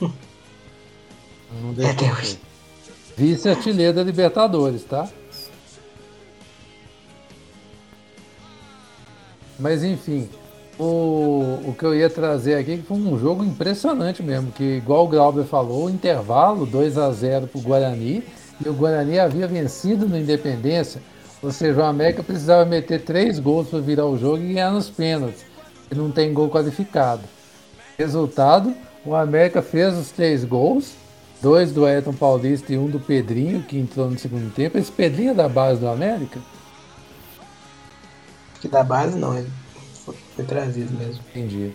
Não deixa de ser. Vice-artilheiro da Libertadores, tá? Mas enfim, o, o que eu ia trazer aqui foi um jogo impressionante mesmo, que igual o Glauber falou, o intervalo dois a zero para o Guarani, e o Guarani havia vencido no Independência, ou seja, o América precisava meter três gols para virar o jogo e ganhar nos pênaltis, e não tem gol qualificado. Resultado, o América fez os três gols, dois do Elton Paulista e um do Pedrinho, que entrou no segundo tempo. Esse Pedrinho é da base do América? Que da base não, ele foi, foi trazido mesmo. Entendi.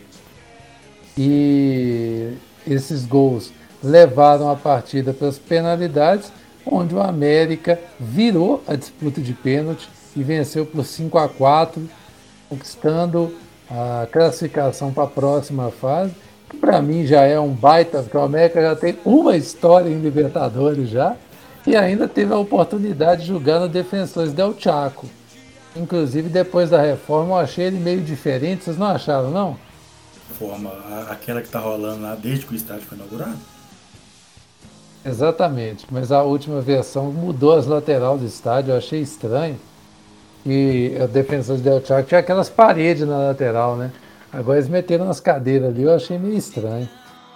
E esses gols levaram a partida para as penalidades, onde o América virou a disputa de pênalti e venceu por cinco a quatro, conquistando a classificação para a próxima fase, que para mim já é um baita, porque o América já tem uma história em Libertadores já, e ainda teve a oportunidade de jogar no Defensores del Chaco. Inclusive, depois da reforma, eu achei ele meio diferente. Vocês não acharam, não? Forma, aquela que tá rolando lá desde que o estádio foi inaugurado? Exatamente, mas a última versão mudou as laterais do estádio, eu achei estranho. E o Defensores del Chaco tinha aquelas paredes na lateral, né? Agora eles meteram as cadeiras ali, eu achei meio estranho.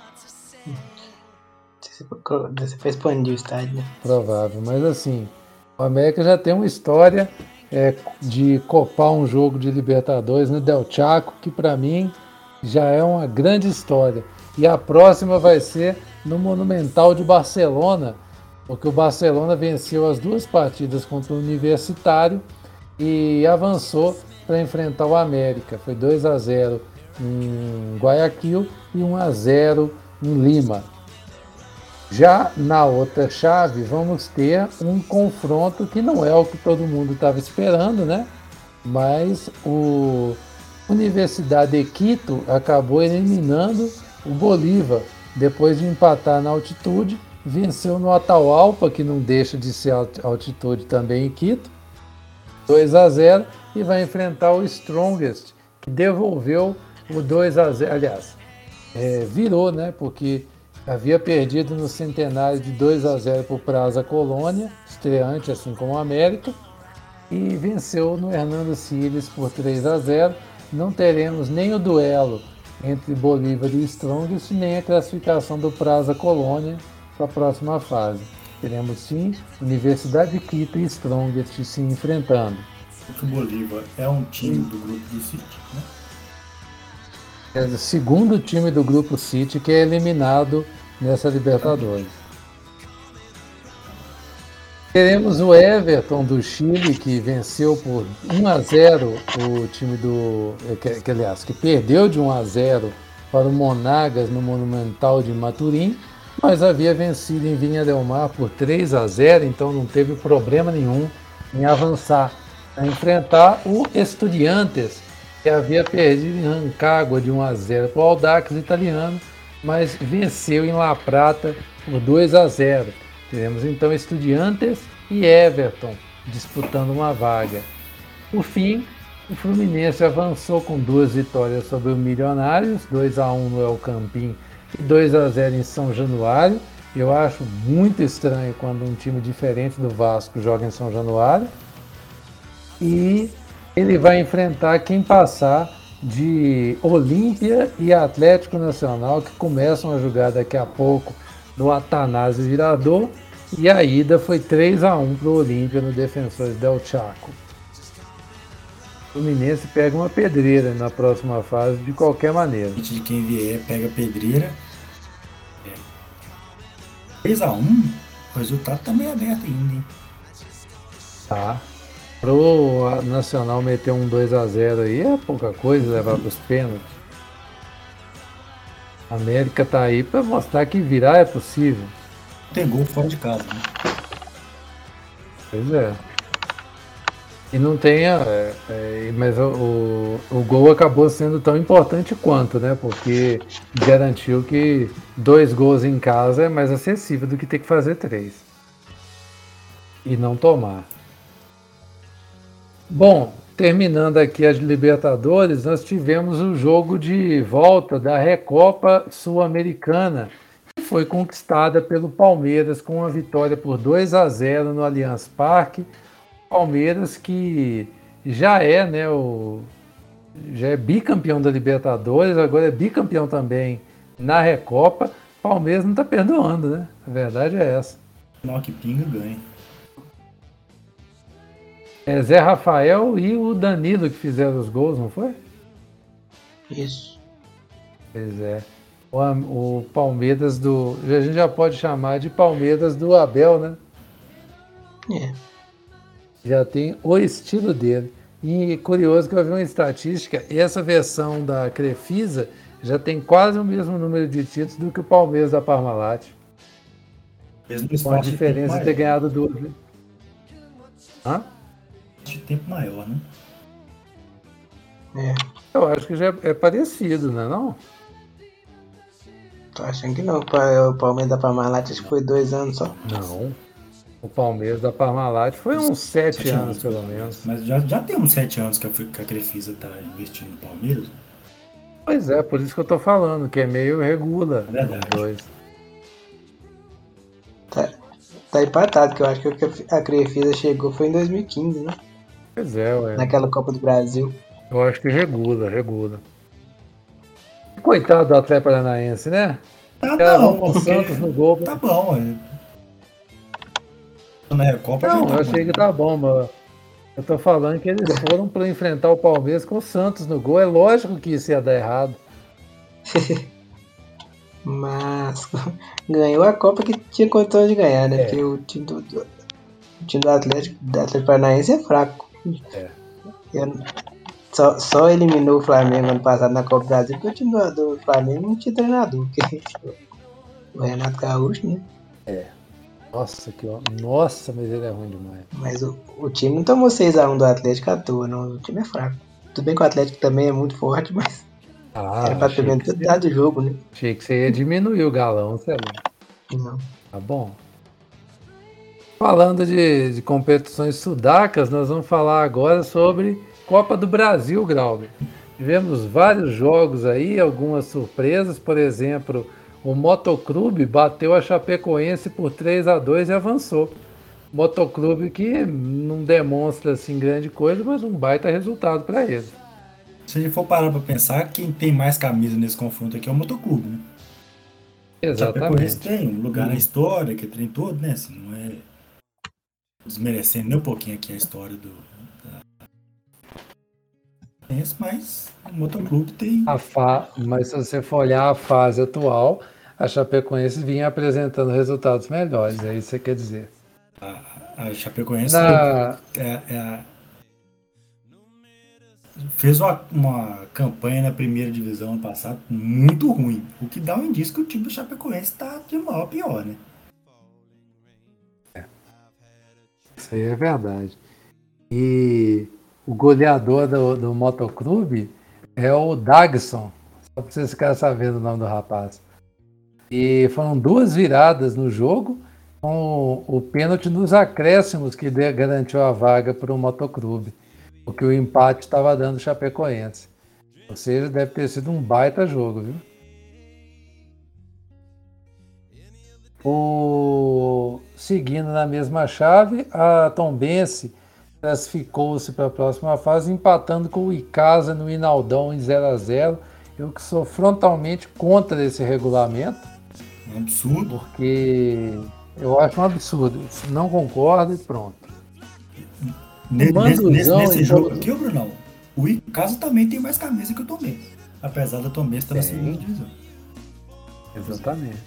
Você foi expandir o estádio, né? Provável, mas assim, o América já tem uma história é, de copar um jogo de Libertadores no Del Chaco, que para mim já é uma grande história. E a próxima vai ser no Monumental de Barcelona, porque o Barcelona venceu as duas partidas contra o Universitário e avançou para enfrentar o América. Foi dois a zero em Guayaquil e um a zero em Lima. Já na outra chave, vamos ter um confronto que não é o que todo mundo estava esperando, né? Mas o Universidade de Quito acabou eliminando o Bolívar, depois de empatar na altitude, venceu no Atahualpa, que não deixa de ser altitude também em Quito, dois a zero, e vai enfrentar o Strongest, que devolveu o dois a zero, aliás, é, virou, né? Porque havia perdido no centenário de dois a zero para o Praza Colônia, estreante assim como o América, e venceu no Hernando Siles por três a zero. Não teremos nem o duelo entre Bolívar e Strongest, nem a classificação do Praza Colônia para a próxima fase. Teremos sim Universidade de Quito e Strongest se enfrentando. Porque o Bolívar é um time do grupo do City, né? É o segundo time do grupo City que é eliminado nessa Libertadores. Teremos o Everton do Chile, que venceu por um a zero o time do... Que, que, aliás, que perdeu de um a zero para o Monagas no Monumental de Maturim, mas havia vencido em Vinha del Mar por três a zero, então não teve problema nenhum em avançar, a enfrentar o Estudiantes, que havia perdido em Rancagua de um a zero para o Audax italiano, mas venceu em La Plata por dois a zero. Teremos então Estudiantes e Everton disputando uma vaga. Por fim, o Fluminense avançou com duas vitórias sobre o Milionários, dois a um no El Campín e dois a zero em São Januário. Eu acho muito estranho quando um time diferente do Vasco joga em São Januário. E ele vai enfrentar quem passar de Olímpia e Atlético Nacional, que começam a jogar daqui a pouco no Atanásio Girardot, e a ida foi três a um para o Olímpia no Defensores del Chaco. O Fluminense pega uma pedreira na próxima fase de qualquer maneira. De quem vier pega pedreira. É. três a um, o resultado tá meio aberto ainda, hein? Tá. Pro Nacional meter um dois a zero aí é pouca coisa, levar para os pênaltis. A América tá aí para mostrar que virar é possível. Tem gol fora de casa, né? Pois é. E não tenha. É, é, mas o, o, o gol acabou sendo tão importante quanto, né? Porque garantiu que dois gols em casa é mais acessível do que ter que fazer três. E não tomar. Bom, terminando aqui as Libertadores, nós tivemos o jogo de volta da Recopa Sul-Americana, que foi conquistada pelo Palmeiras com uma vitória por dois a zero no Allianz Parque. Palmeiras que já é, né, o, já é bicampeão da Libertadores, agora é bicampeão também na Recopa. Palmeiras não está perdoando, né? A verdade é essa. Não, que pinga ganha. É Zé Rafael e o Danilo que fizeram os gols, não foi? Isso. Pois é. O, o Palmeiras do... A gente já pode chamar de Palmeiras do Abel, né? É. Já tem o estilo dele. E curioso que eu vi uma estatística, essa versão da Crefisa já tem quase o mesmo número de títulos do que o Palmeiras da Parmalat. Com a diferença de ter ganhado duas. Hã? De tempo maior, né? É. Eu acho que já é parecido, não é não? Tô achando que não. O Palmeiras da Parmalat acho que foi dois anos só. Não. O Palmeiras da Parmalat foi uns sete, sete anos, anos, pelo menos. Mas já, já tem uns sete anos que a, que a Crefisa tá investindo no Palmeiras. Pois é, por isso que eu tô falando, que é meio regula. É verdade. Os dois. Tá, tá empatado, que eu acho que a Crefisa chegou foi em dois mil e quinze, né? Pois é, ué. Naquela Copa do Brasil. Eu acho que regula, regula. Coitado do Atlético Paranaense, né? Tá bom, com o Santos no gol. Tá bom, é. Na Recopa não, tá eu achei bom. que tá bom, mas eu tô falando que eles foram para enfrentar o Palmeiras com o Santos no gol. É lógico que isso ia dar errado. Mas ganhou a Copa que tinha condições de ganhar, né? É. Porque o time do, do, o time do Atlético, do Atlético Paranaense é fraco. É. Eu, só, só eliminou o Flamengo ano passado na Copa do Brasil porque o time do, do Flamengo não tinha treinador. Porque o Renato Gaúcho, né? É. Nossa, que ó. Nossa, mas ele é ruim demais. Mas o, o time não tomou seis a um do Atlético à toa, não. O time é fraco. Tudo bem que o Atlético também é muito forte, mas Ah, era pra ter menos dado o jogo, né? Achei que você ia diminuir o galão, sei lá. Não. Tá bom. Falando de, de competições sudacas, nós vamos falar agora sobre Copa do Brasil, Grauber. Tivemos vários jogos aí, algumas surpresas, por exemplo, o Motoclube bateu a Chapecoense por três a dois e avançou. Motoclube que não demonstra assim grande coisa, mas um baita resultado para eles. Se a gente for parar pra pensar, quem tem mais camisa nesse confronto aqui é o Motoclube, né? Exatamente. Tem um lugar na história, que é trem todo, né? Assim, não é desmerecendo nem um pouquinho aqui a história do... Da... Mas o Motoclube tem... A fa... Mas se você for olhar a fase atual, a Chapecoense vinha apresentando resultados melhores, é isso que você quer dizer. A, a Chapecoense Na... é, é, fez uma, uma campanha na primeira divisão ano passado muito ruim, o que dá um indício que o time do Chapecoense está de mal a pior, né? É. Isso aí é verdade. E o goleador do, do Motoclube é o Dagson, só para vocês ficarem sabendo o nome do rapaz. E foram duas viradas no jogo, com o pênalti nos acréscimos que garantiu a vaga para o Motoclube, porque o empate estava dando Chapecoense. Ou seja, deve ter sido um baita jogo, viu? O... Seguindo na mesma chave, a Tombense classificou-se para a próxima fase, empatando com o Icasa no Inaldão em zero a zero. Eu que sou frontalmente contra esse regulamento. Um absurdo. Porque eu acho um absurdo. Não concordo e pronto. Nesse, Manduzão, nesse, nesse então... jogo aqui, Brunão, o Icasa também tem mais camisa que o Tombense. Apesar da Tombense estar na segunda divisão. Exatamente.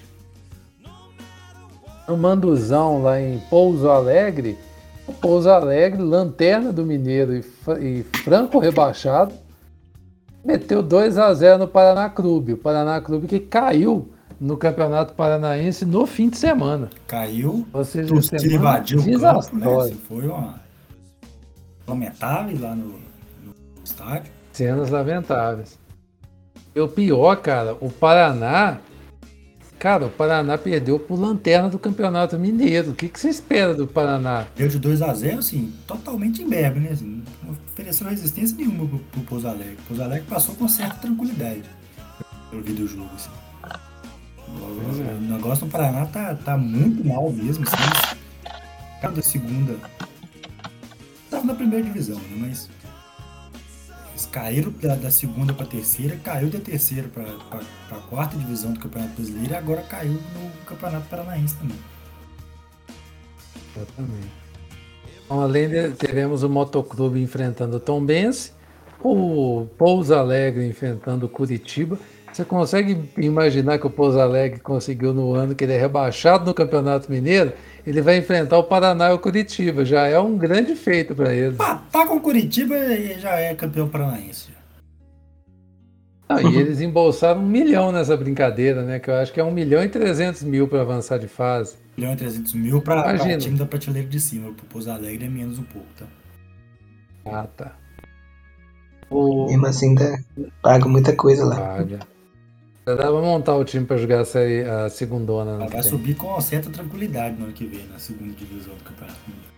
No Manduzão, lá em Pouso Alegre, o Pouso Alegre, lanterna do Mineiro e, e franco rebaixado, meteu dois a zero no Paraná Clube. O Paraná Clube que caiu no Campeonato Paranaense no fim de semana. Caiu, Ou seja, invadiu o campo, né? Foi uma... lamentáveis lá no, no estádio. Cenas lamentáveis. E o pior, cara, o Paraná... Cara, o Paraná perdeu por lanterna do Campeonato Mineiro. O que, que você espera do Paraná? Deu de dois a zero, assim, totalmente imberbe, né? Assim, não ofereceu resistência nenhuma pro, pro Pouso Alegre. O Pouso Alegre passou com certa tranquilidade pelo vídeo do jogo, assim. O, é. o negócio no Paraná tá, tá muito mal mesmo, assim. Cada segunda... Tava na primeira divisão, né? Mas... Eles caíram da, da segunda para a terceira, caiu da terceira para a quarta divisão do Campeonato Brasileiro e agora caiu no Campeonato Paranaense também. Exatamente. Então, além de teremos o Motoclube enfrentando o Tombense, o Pouso Alegre enfrentando o Curitiba. Você consegue imaginar que o Pouso Alegre conseguiu no ano que ele é rebaixado no Campeonato Mineiro? Ele vai enfrentar o Paraná e o Curitiba. Já é um grande feito para ele. Ah, tá com o Curitiba e já é campeão paranaense. Ah, e eles embolsaram um milhão nessa brincadeira, né? Que eu acho que é um milhão e trezentos mil para avançar de fase. um milhão e trezentos mil para o time da prateleira de cima. Pro Pouso Alegre é menos um pouco, tá? Ah, tá. O... Mesmo assim, tá, paga muita coisa lá. Paga. Já dá pra montar o time para jogar a, série, a segundona. Ela vai subir com uma certa tranquilidade no ano que vem, na segunda divisão do Campeonato Mineiro.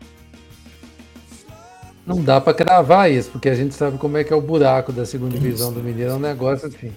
Não dá para cravar isso, porque a gente sabe como é que é o buraco da segunda Isso. divisão do Mineiro, é um negócio assim.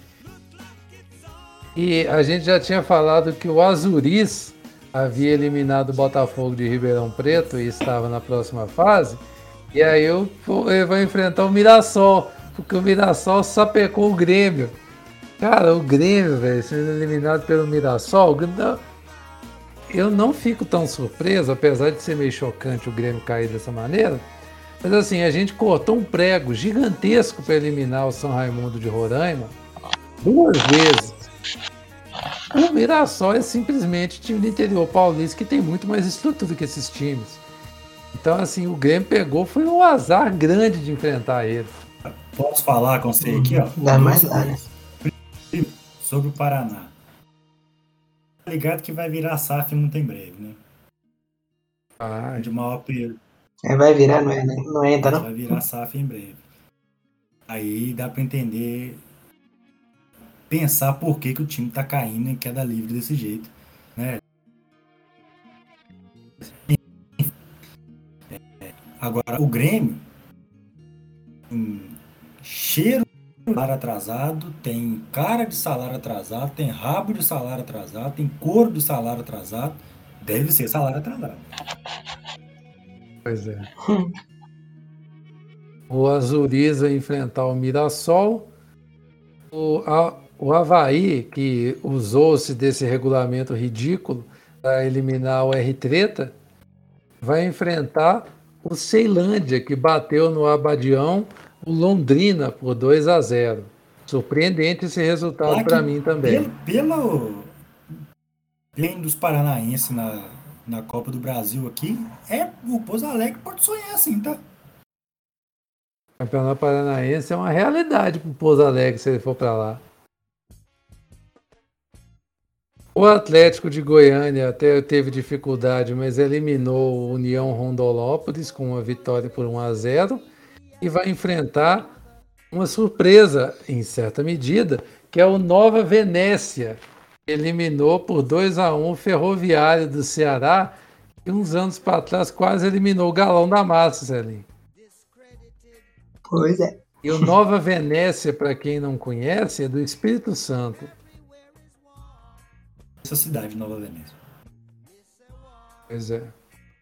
E a gente já tinha falado que o Azuris havia eliminado o Botafogo de Ribeirão Preto e estava na próxima fase, e aí eu, eu vou enfrentar o Mirassol, porque o Mirassol sapecou o Grêmio. Cara, o Grêmio, velho, sendo eliminado pelo Mirassol, eu não fico tão surpreso, apesar de ser meio chocante o Grêmio cair dessa maneira. Mas assim, a gente cortou um prego gigantesco para eliminar o São Raimundo de Roraima duas vezes. O Mirassol é simplesmente time do interior paulista que tem muito mais estrutura que esses times. Então, assim, o Grêmio pegou, foi um azar grande de enfrentar ele. Posso falar com você aqui, ó? Dá mais lá, né? Sobre o Paraná. Tá ligado que vai virar S A F muito em breve, né? Ah, De maior peso. É, vai virar, não é, né? Não é ainda, não? Vai virar S A F em breve. Aí dá pra entender, pensar por que, que o time tá caindo em queda livre desse jeito, né? Agora, o Grêmio, um cheiro de salário atrasado, tem cara de salário atrasado, tem rabo de salário atrasado, tem couro de salário atrasado, deve ser salário atrasado. pois é. O Azuris vai enfrentar o Mirassol. O, a, o Avaí, que usou-se desse regulamento ridículo para eliminar o R-Treta, vai enfrentar o Ceilândia, que bateu no Abadião o Londrina por dois a zero. Surpreendente esse resultado para mim também. Pelo, pelo dos paranaenses na, na Copa do Brasil aqui, é, o Pouso Alegre pode sonhar assim, tá? O Campeonato Paranaense é uma realidade para o Pouso Alegre se ele for para lá. O Atlético de Goiânia até teve dificuldade, mas eliminou o União Rondonópolis com uma vitória por um a zero e vai enfrentar uma surpresa, em certa medida, que é o Nova Venécia. Eliminou por dois a um o Ferroviário do Ceará, que uns anos para trás quase eliminou o Galão da Massa, Celinho. Pois é. E o Nova Venécia, para quem não conhece, é do Espírito Santo. Essa cidade, Nova Venécia. Pois é.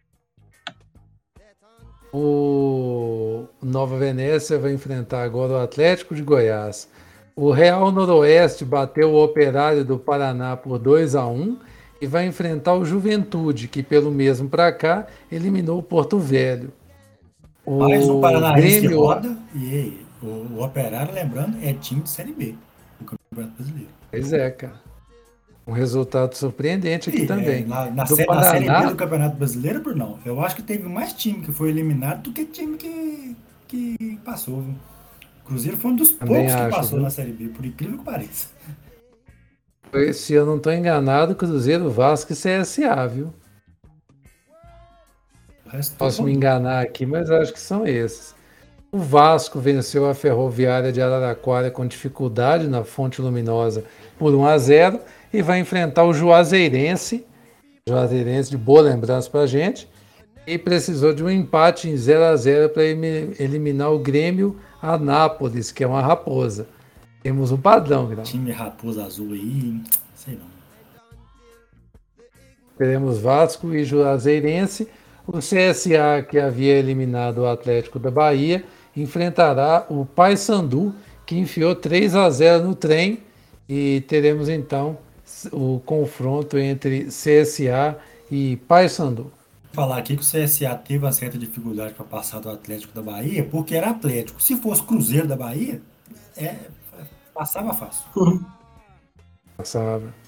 O Nova Venécia vai enfrentar agora o Atlético de Goiás. O Real Noroeste bateu o Operário do Paraná por dois a um e vai enfrentar o Juventude, que pelo mesmo para cá eliminou o Porto Velho. O Mais um paranaense Grêmio... que roda e o, o Operário, lembrando, é time de Série B do Campeonato Brasileiro. Pois é, cara. Um resultado surpreendente aqui E, também. É, na, na, do sé, Paraná... na Série B do Campeonato Brasileiro, Brunão, eu acho que teve mais time que foi eliminado do que time que, que passou. Viu? O Cruzeiro foi um dos Também poucos que acho, passou viu? na Série B, por incrível que pareça. Se eu não estou enganado, Cruzeiro, Vasco e C S A, viu? O resto Posso todo- me enganar aqui, mas acho que são esses. O Vasco venceu a Ferroviária de Araraquara com dificuldade na Fonte Luminosa por um a zero e vai enfrentar o Juazeirense, Juazeirense de boa lembrança para a gente, e precisou de um empate em zero a zero para eliminar o Grêmio Anápolis, que é uma raposa. Temos um padrão, Grão. Time Raposa Azul aí, sei não. Teremos Vasco e Juazeirense. O C S A, que havia eliminado o Atlético da Bahia, enfrentará o Paysandu, que enfiou três a zero no trem, e teremos então o confronto entre C S A e Paysandu. Vou falar aqui que o C S A teve uma certa dificuldade para passar do Atlético da Bahia, porque era Atlético. Se fosse Cruzeiro da Bahia, é, passava fácil. Passava.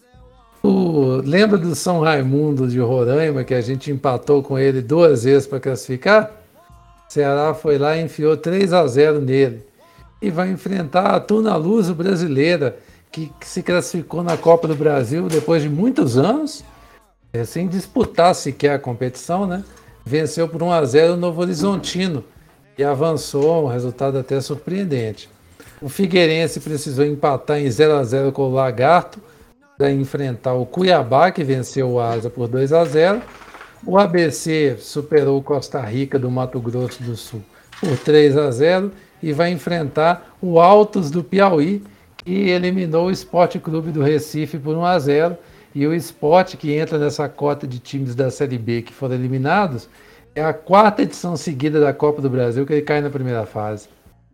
O, lembra do São Raimundo de Roraima, que a gente empatou com ele duas vezes para classificar? O Ceará foi lá e enfiou três a zero nele. E vai enfrentar a Tuna Luso brasileira, que, que se classificou na Copa do Brasil depois de muitos anos, é, sem disputar sequer a competição, né? Venceu por um a zero o Novo Horizontino e avançou, um resultado até surpreendente. O Figueirense precisou empatar em zero a zero com o Lagarto para enfrentar o Cuiabá, que venceu o Asa por dois a zero. O A B C superou o Costa Rica do Mato Grosso do Sul por três a zero e vai enfrentar o Altos do Piauí, que eliminou o Sport Clube do Recife por um a zero. E o Sport, que entra nessa cota de times da Série B que foram eliminados, é a quarta edição seguida da Copa do Brasil que ele cai na primeira fase.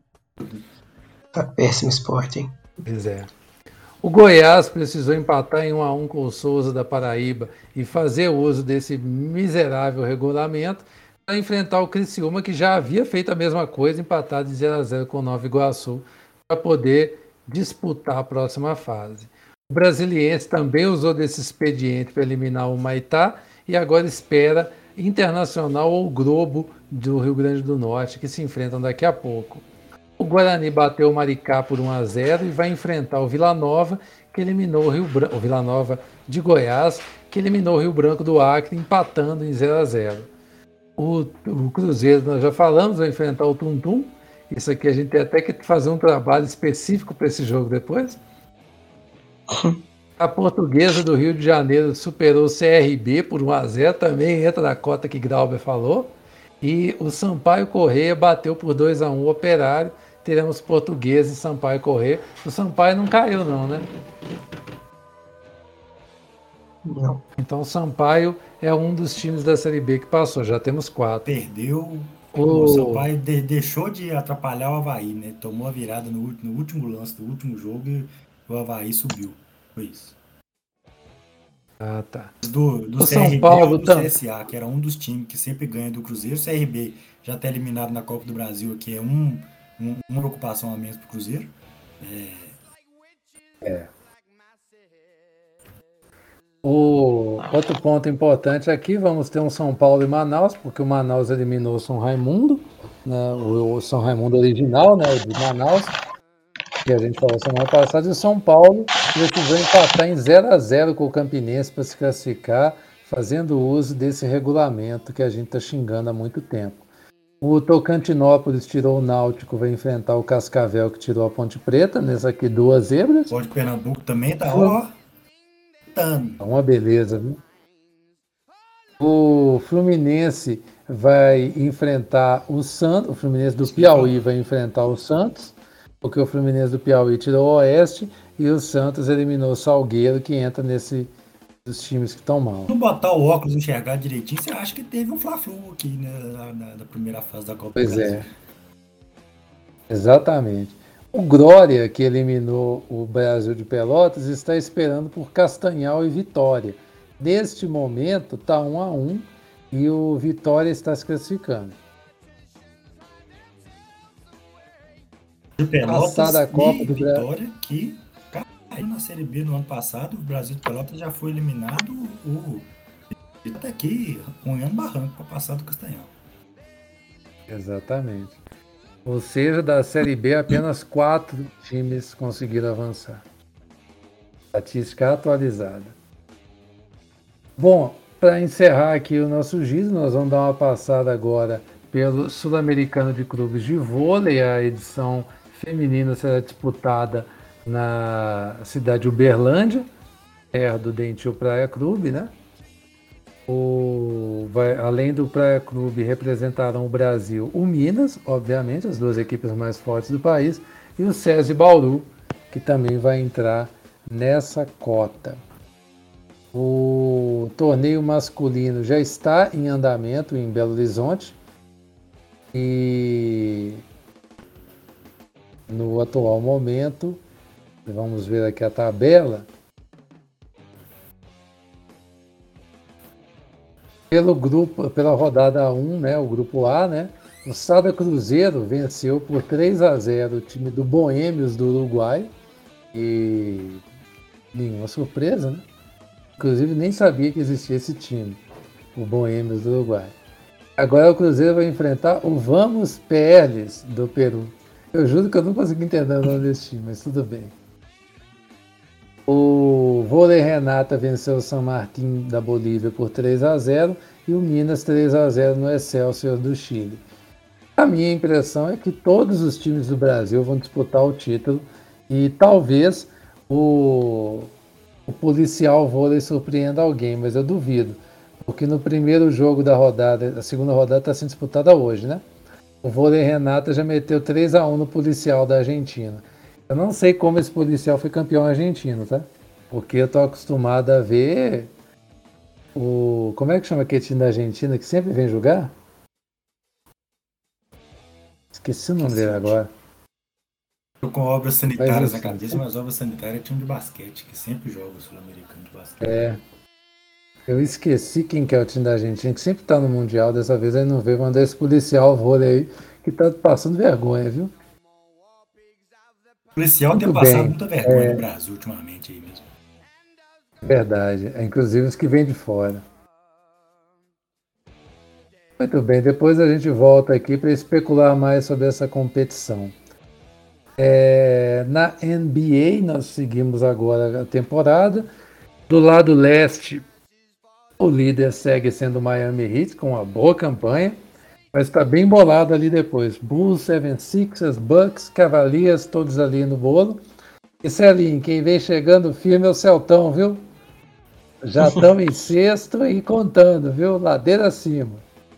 Tá péssimo Sport, hein? Pois é. O Goiás precisou empatar em um a um com o Souza da Paraíba e fazer uso desse miserável regulamento para enfrentar o Criciúma, que já havia feito a mesma coisa, empatado em zero a zero com o Nova Iguaçu, para poder disputar a próxima fase. O Brasiliense também usou desse expediente para eliminar o Maitá e agora espera Internacional ou Globo do Rio Grande do Norte, que se enfrentam daqui a pouco. O Guarani bateu o Maricá por um a zero e vai enfrentar o Vila Nova, que eliminou o Rio Branco, o Vila Nova de Goiás, que eliminou o Rio Branco do Acre, empatando em zero a zero. O, o Cruzeiro, nós já falamos, vai enfrentar o Tum Tum. Isso aqui a gente tem até que fazer um trabalho específico para esse jogo depois. A Portuguesa do Rio de Janeiro superou o C R B por um a zero, também entra na cota que Grauber falou. E o Sampaio Corrêa bateu por dois a um o Operário. Teremos Portuguesa e Sampaio Corrêa. O Sampaio não caiu não, né? Não. Então o Sampaio é um dos times da Série B que passou. Já temos quatro. Perdeu. O, o Sampaio de, deixou de atrapalhar o Avaí, né? Tomou a virada no, no último lance do último jogo e o Avaí subiu. Foi isso. Ah, tá. Do, do o C R B São Paulo ou do tam... C S A, que era um dos times que sempre ganha do Cruzeiro. O C R B já está eliminado na Copa do Brasil, que é um, um, uma preocupação a menos para o Cruzeiro. É... é. O outro ponto importante aqui, vamos ter um São Paulo e Manaus, porque o Manaus eliminou o São Raimundo, né, o, o São Raimundo original, né, o de Manaus, que a gente falou semana passada, e o São Paulo precisou empatar em zero a zero com o Campinense para se classificar, fazendo uso desse regulamento que a gente está xingando há muito tempo. O Tocantinópolis tirou o Náutico, vai enfrentar o Cascavel, que tirou a Ponte Preta, nessa aqui duas zebras. O de Pernambuco também tá ó. Uma beleza, viu? O Fluminense vai enfrentar o Santos, o Fluminense do Piauí vai enfrentar o Santos, porque o Fluminense do Piauí tirou o Oeste e o Santos eliminou o Salgueiro, que entra nesse dos times que estão mal. Se botar o óculos e enxergar direitinho, você acha que teve um Fla-Flu aqui, né, na, na, na primeira fase da Copa pois do Brasil. É. Exatamente. O Glória, que eliminou o Brasil de Pelotas, está esperando por Castanhal e Vitória. Neste momento está um a um e o Vitória está se classificando. De Pelotas Passada a Copa e do Vitória, que caiu na Série B no ano passado, o Brasil de Pelotas já foi eliminado, o até aqui, unhando barranco para passar do Castanhal. Exatamente. Ou seja, da Série B apenas quatro times conseguiram avançar. Estatística atualizada. Bom, para encerrar aqui o nosso giro, nós vamos dar uma passada agora pelo Sul-Americano de Clubes de Vôlei. A edição feminina será disputada na cidade de Uberlândia, terra do Dentil Praia Clube, né? O, vai, além do Praia Clube, representarão o Brasil o Minas, obviamente, as duas equipes mais fortes do país, e o SESI Bauru, que também vai entrar nessa cota. O torneio masculino já está em andamento em Belo Horizonte e no atual momento, vamos ver aqui a tabela, pelo grupo, pela rodada um, né, o grupo A, né, o Sada Cruzeiro venceu por três a zero o time do Boêmios do Uruguai e nenhuma surpresa, né? Inclusive nem sabia que existia esse time, o Boêmios do Uruguai. Agora o Cruzeiro vai enfrentar o Vamos P Ls do Peru. Eu juro que eu não consegui entender o nome desse time, mas tudo bem. O Vôlei Renata venceu o San Martín da Bolívia por três a zero e o Minas três a zero no Excelsior do Chile. A minha impressão é que todos os times do Brasil vão disputar o título e talvez o, o Policial Vôlei surpreenda alguém, mas eu duvido, porque no primeiro jogo da rodada, a segunda rodada está sendo disputada hoje, né? O Vôlei Renata já meteu três a um no Policial da Argentina. Eu não sei como esse Policial foi campeão argentino, tá? Porque eu tô acostumado a ver o... Como é que chama aquele time da Argentina que sempre vem jogar? Esqueci o nome dele agora. Tô com obras sanitárias Mas, na assim, cabeça, mas obras sanitárias é time de basquete, que sempre joga o sul-americano de basquete. É. Eu esqueci quem que é o time da Argentina, que sempre tá no Mundial, dessa vez aí não veio mandar esse Policial Vôlei aí, que tá passando vergonha, viu? O policial tem Muito passado bem. muita vergonha É... no Brasil ultimamente aí mesmo. Verdade, é, inclusive os que vêm de fora. Muito bem, depois a gente volta aqui para especular mais sobre essa competição. É, na N B A nós seguimos agora a temporada. Do lado leste, o líder segue sendo o Miami Heat, com uma boa campanha, mas está bem bolado ali depois. Bulls, seven sixers, Bucks, Cavaliers, todos ali no bolo. E Celinho, quem vem chegando firme é o Celtão, viu? Já estão em sexto e contando, viu? Ladeira acima.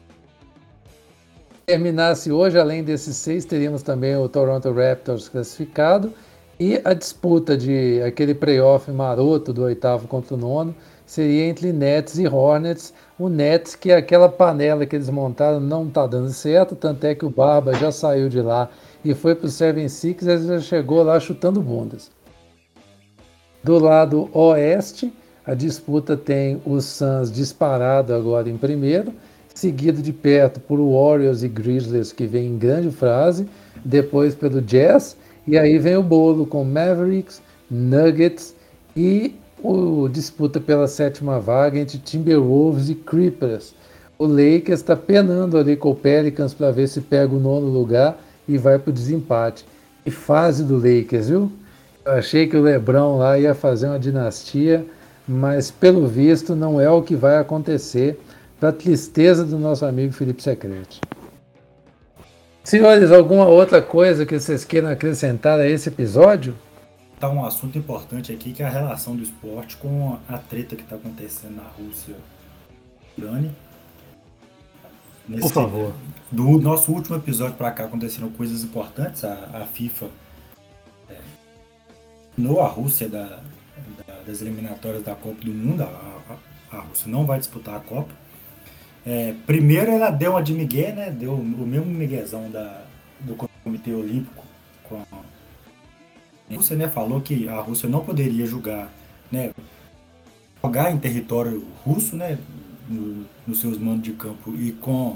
Se terminasse hoje, além desses seis, teríamos também o Toronto Raptors classificado e a disputa de aquele playoff maroto do oitavo contra o nono seria entre Nets e Hornets. O Nets, que é aquela panela que eles montaram, não está dando certo, tanto é que o Barba já saiu de lá e foi para o seven sixers e já chegou lá chutando bundas. Do lado oeste, a disputa tem o Suns disparado agora em primeiro, seguido de perto por Warriors e Grizzlies, que vem em grande fase, depois pelo Jazz, e aí vem o bolo com Mavericks, Nuggets e o disputa pela sétima vaga entre Timberwolves e Clippers. O Lakers está penando ali com o Pelicans para ver se pega o nono lugar e vai para o desempate. Que fase do Lakers, viu? Eu achei que o LeBron lá ia fazer uma dinastia, mas pelo visto não é o que vai acontecer, para a tristeza do nosso amigo Felipe Secretti. Senhores, alguma outra coisa que vocês queiram acrescentar a esse episódio? Tá um assunto importante aqui, que é a relação do esporte com a treta que está acontecendo na Rússia e Ucrânia. Por favor. Do nosso último episódio para cá aconteceram coisas importantes. A, a FIFA é, no a Rússia da, da, das eliminatórias da Copa do Mundo. A, a, a Rússia não vai disputar a Copa. É, primeiro ela deu uma de migué, né? Deu o mesmo miguezão da, do Comitê Olímpico com a A Rússia, né, falou que a Rússia não poderia jogar, né, jogar em território russo, né, no, nos seus mandos de campo e com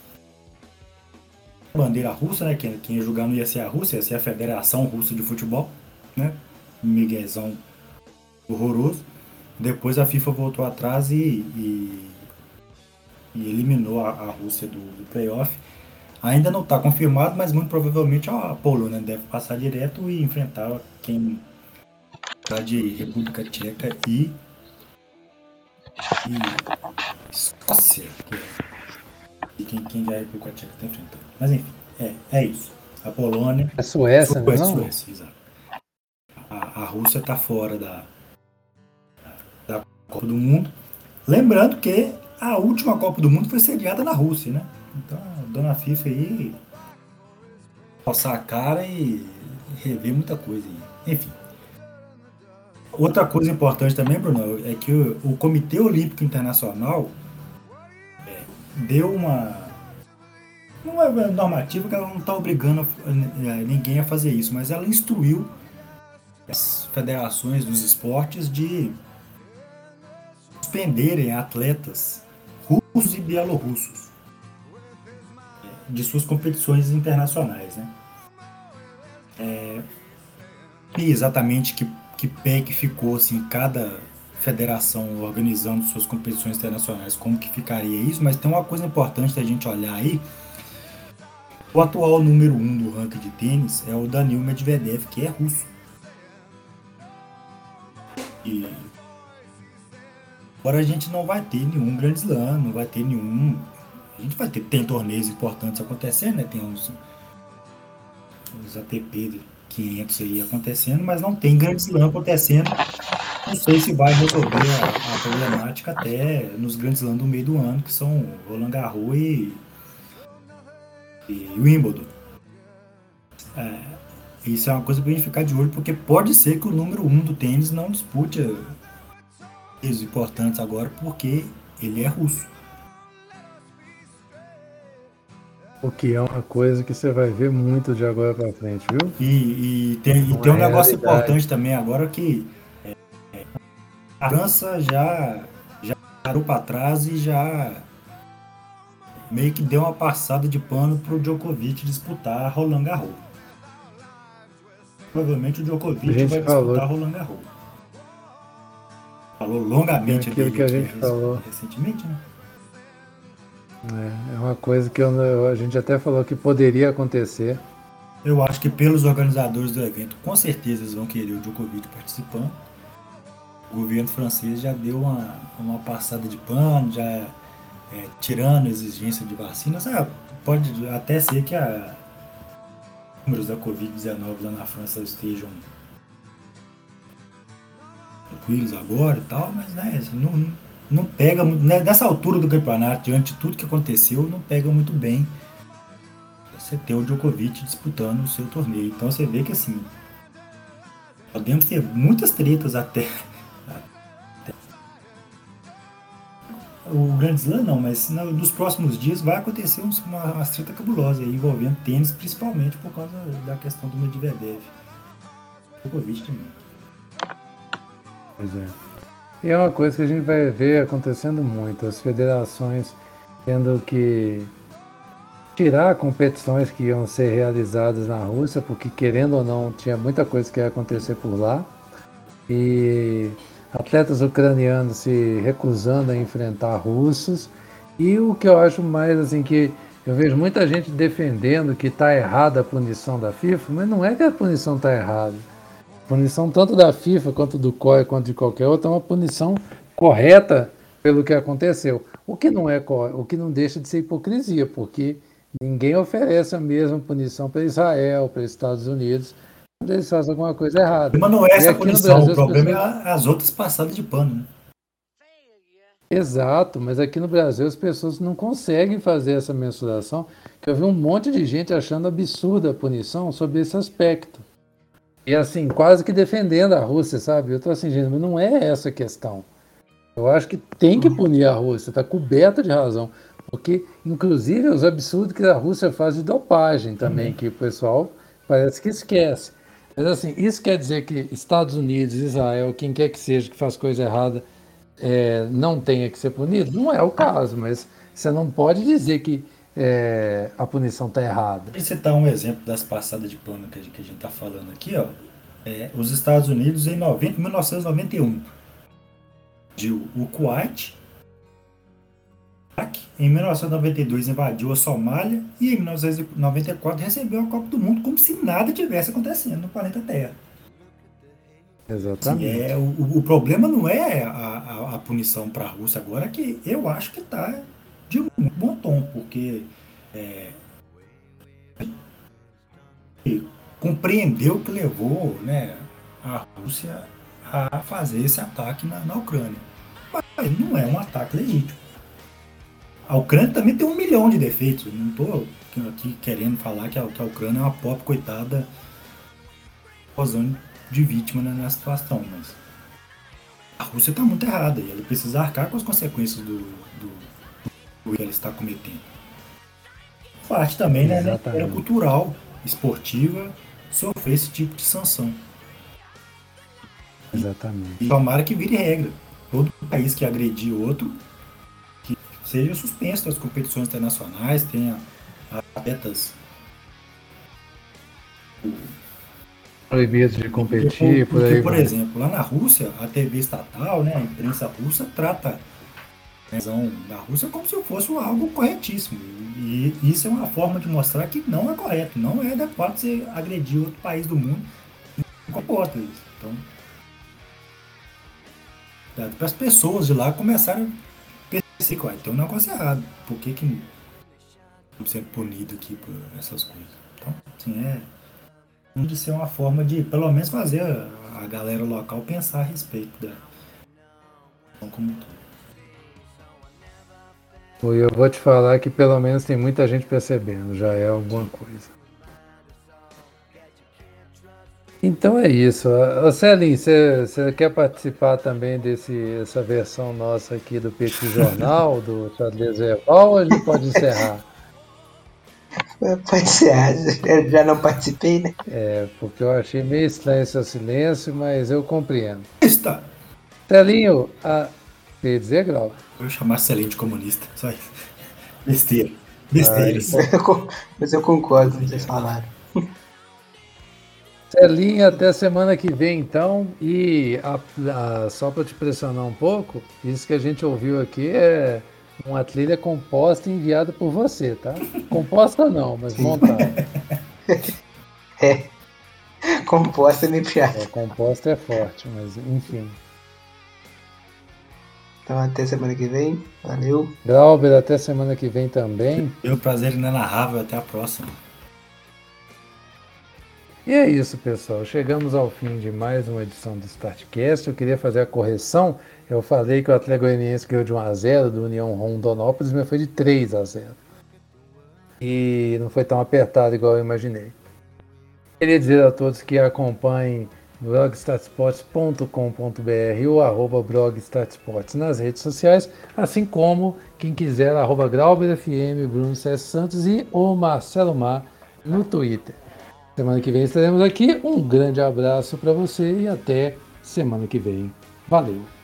a bandeira russa, né, quem, quem ia jogar não ia ser a Rússia, ia ser a Federação Russa de Futebol, né, miguezão horroroso. Depois a FIFA voltou atrás e, e, e eliminou a, a Rússia do, do playoff. Ainda não está confirmado, mas muito provavelmente a Polônia deve passar direto e enfrentar quem está de República Tcheca e, e Escócia. E quem, quem já é a República Tcheca está enfrentando. Mas enfim, é, é isso. A Polônia. É Suécia, Suécia, não? Suécia, exato. A, a Rússia está fora da, da Copa do Mundo. Lembrando que a última Copa do Mundo foi sediada na Rússia, né? Então, a dona FIFA aí coçar a cara e rever muita coisa aí. Enfim. Outra coisa importante também, Bruno, é que o, o Comitê Olímpico Internacional é, deu uma, uma normativa que ela não está obrigando a, a, ninguém a fazer isso, mas ela instruiu as federações dos esportes de suspenderem atletas russos e bielorrussos de suas competições internacionais, né? É, e exatamente que, que pé que ficou assim, cada federação organizando suas competições internacionais, como que ficaria isso, mas tem uma coisa importante da gente olhar aí. O atual número um do ranking de tênis é o Daniil Medvedev, que é russo. E agora a gente não vai ter nenhum Grand Slam, não vai ter nenhum. A gente vai ter tem torneios importantes acontecendo, né? Tem uns, uns A T P quinhentos aí acontecendo, mas não tem Grand Slam acontecendo. Não sei se vai resolver a, a problemática até nos Grand Slam do meio do ano, que são Roland Garros e, e Wimbledon. É, isso é uma coisa pra gente ficar de olho, porque pode ser que o número um do tênis não dispute os importantes agora, porque ele é russo. O que é uma coisa que você vai ver muito de agora para frente, viu? E, e tem, e tem um negócio importante também agora que é, a França já já parou para trás e já meio que deu uma passada de pano pro Djokovic disputar Roland Garros. Provavelmente o Djokovic vai falou. disputar Roland Garros. Falou longamente aquilo dele que a gente aqui, falou recentemente, né? É, é uma coisa que eu, a gente até falou que poderia acontecer. Eu acho que pelos organizadores do evento, com certeza eles vão querer o Djokovic participando. O governo francês já deu uma, uma passada de pano, já é, tirando a exigência de vacinas. Ah, pode até ser que a números da covid dezenove lá na França estejam tranquilos agora e tal, mas né, não, não pega muito, né, nessa altura do campeonato, diante de tudo que aconteceu, não pega muito bem você ter o Djokovic disputando o seu torneio. Então você vê que assim, podemos ter muitas tretas até, até o Grand Slam não, mas no, nos próximos dias vai acontecer uma, uma treta cabulosa aí, envolvendo tênis, principalmente por causa da questão do Medvedev. Djokovic também. Pois é. E é uma coisa que a gente vai ver acontecendo muito, as federações tendo que tirar competições que iam ser realizadas na Rússia, porque querendo ou não, tinha muita coisa que ia acontecer por lá, e atletas ucranianos se recusando a enfrentar russos, e o que eu acho mais assim, que eu vejo muita gente defendendo que está errada a punição da FIFA, mas não é que a punição está errada. A punição tanto da FIFA quanto do C O I quanto de qualquer outra é uma punição correta pelo que aconteceu. O que não é, o que não deixa de ser hipocrisia, porque ninguém oferece a mesma punição para Israel, para os Estados Unidos, quando eles fazem alguma coisa errada. Mas não é essa a punição, Brasil, o problema pessoas... é as outras passadas de pano, né? Exato, mas aqui no Brasil as pessoas não conseguem fazer essa mensuração, que eu vi um monte de gente achando absurda a punição sobre esse aspecto. E assim, quase que defendendo a Rússia, sabe? Eu tô assim, gente, mas não é essa a questão. Eu acho que tem que punir a Rússia, tá coberta de razão. Porque, inclusive, os absurdos que a Rússia faz de dopagem também, uhum. que o pessoal parece que esquece. Mas assim, isso quer dizer que Estados Unidos, Israel, quem quer que seja que faz coisa errada, é, não tenha que ser punido? Não é o caso, mas você não pode dizer que é, a punição está errada. Vou citar um exemplo das passadas de pano que a gente está falando aqui, ó. É, os Estados Unidos em noventa, mil novecentos e noventa e um invadiu o Kuwait, em mil novecentos e noventa e dois invadiu a Somália e em mil novecentos e noventa e quatro recebeu a Copa do Mundo como se nada tivesse acontecendo no planeta Terra. Exatamente. Assim, é, o, o problema não é a, a, a punição para a Rússia agora, que eu acho que está de muito bom tom, porque é, compreendeu o que levou, né, a Rússia a fazer esse ataque na, na Ucrânia. Mas não é um ataque legítimo. A Ucrânia também tem um milhão de defeitos. Eu não estou aqui querendo falar que a, que a Ucrânia é uma pobre coitada posando de vítima na, na situação, mas a Rússia está muito errada e ela precisa arcar com as consequências do, do, do que ela está cometendo. Parte também, né, da esfera cultural, esportiva, sofrer esse tipo de sanção. Exatamente. E tomara que vire regra. Todo país que agredir outro, que seja suspenso das competições internacionais, tenha atletas proibidos de competir, porque, por aí por vai. exemplo, lá na Rússia, a T V estatal, né, a imprensa russa trata a lesão da Rússia como se fosse algo corretíssimo. E isso é uma forma de mostrar que não é correto, não é adequado você agredir outro país do mundo e não comporta isso. Então, para as pessoas de lá começarem a perceber que vai ter um negócio errado. Por que que estamos sendo punidos aqui por essas coisas? Então, assim, é de ser uma forma de, pelo menos, fazer a, a galera local pensar a respeito da como E eu vou te falar que pelo menos tem muita gente percebendo, já é alguma coisa. Então é isso. Ô Celinho, você quer participar também dessa versão nossa aqui do Petit Jornal, do Xadrez Verbal, ou a gente pode encerrar? Pode ser, eu já não participei, né? É, porque eu achei meio estranho seu silêncio, mas eu compreendo. está. Celinho, a... quer dizer, Grau? Eu vou chamar Celinho de comunista, só isso. Besteira. Besteiras. Mas eu, mas eu concordo com o que vocês falaram. Celinho, até semana que vem, então. E a, a, só para te pressionar um pouco, isso que a gente ouviu aqui é uma trilha composta e enviada por você, tá? Composta não, mas montada. É. Composta me piada. É, composta é forte, mas enfim. Então até semana que vem. Valeu. Glauber, até semana que vem também. Foi um prazer inenarrável. Até a próxima. E é isso, pessoal. Chegamos ao fim de mais uma edição do StartCast. Eu queria fazer a correção. Eu falei que o Atlético Goianiense ganhou de um a zero do União Rondonópolis, mas foi de três a zero. E não foi tão apertado igual eu imaginei. Queria dizer a todos que acompanhem blog startsports ponto com ponto br ou arroba blog startsports nas redes sociais, assim como quem quiser, arroba GrauberFM, Bruno César Santos e o Marcelo Mar no Twitter. Semana que vem estaremos aqui. Um grande abraço para você e até semana que vem. Valeu!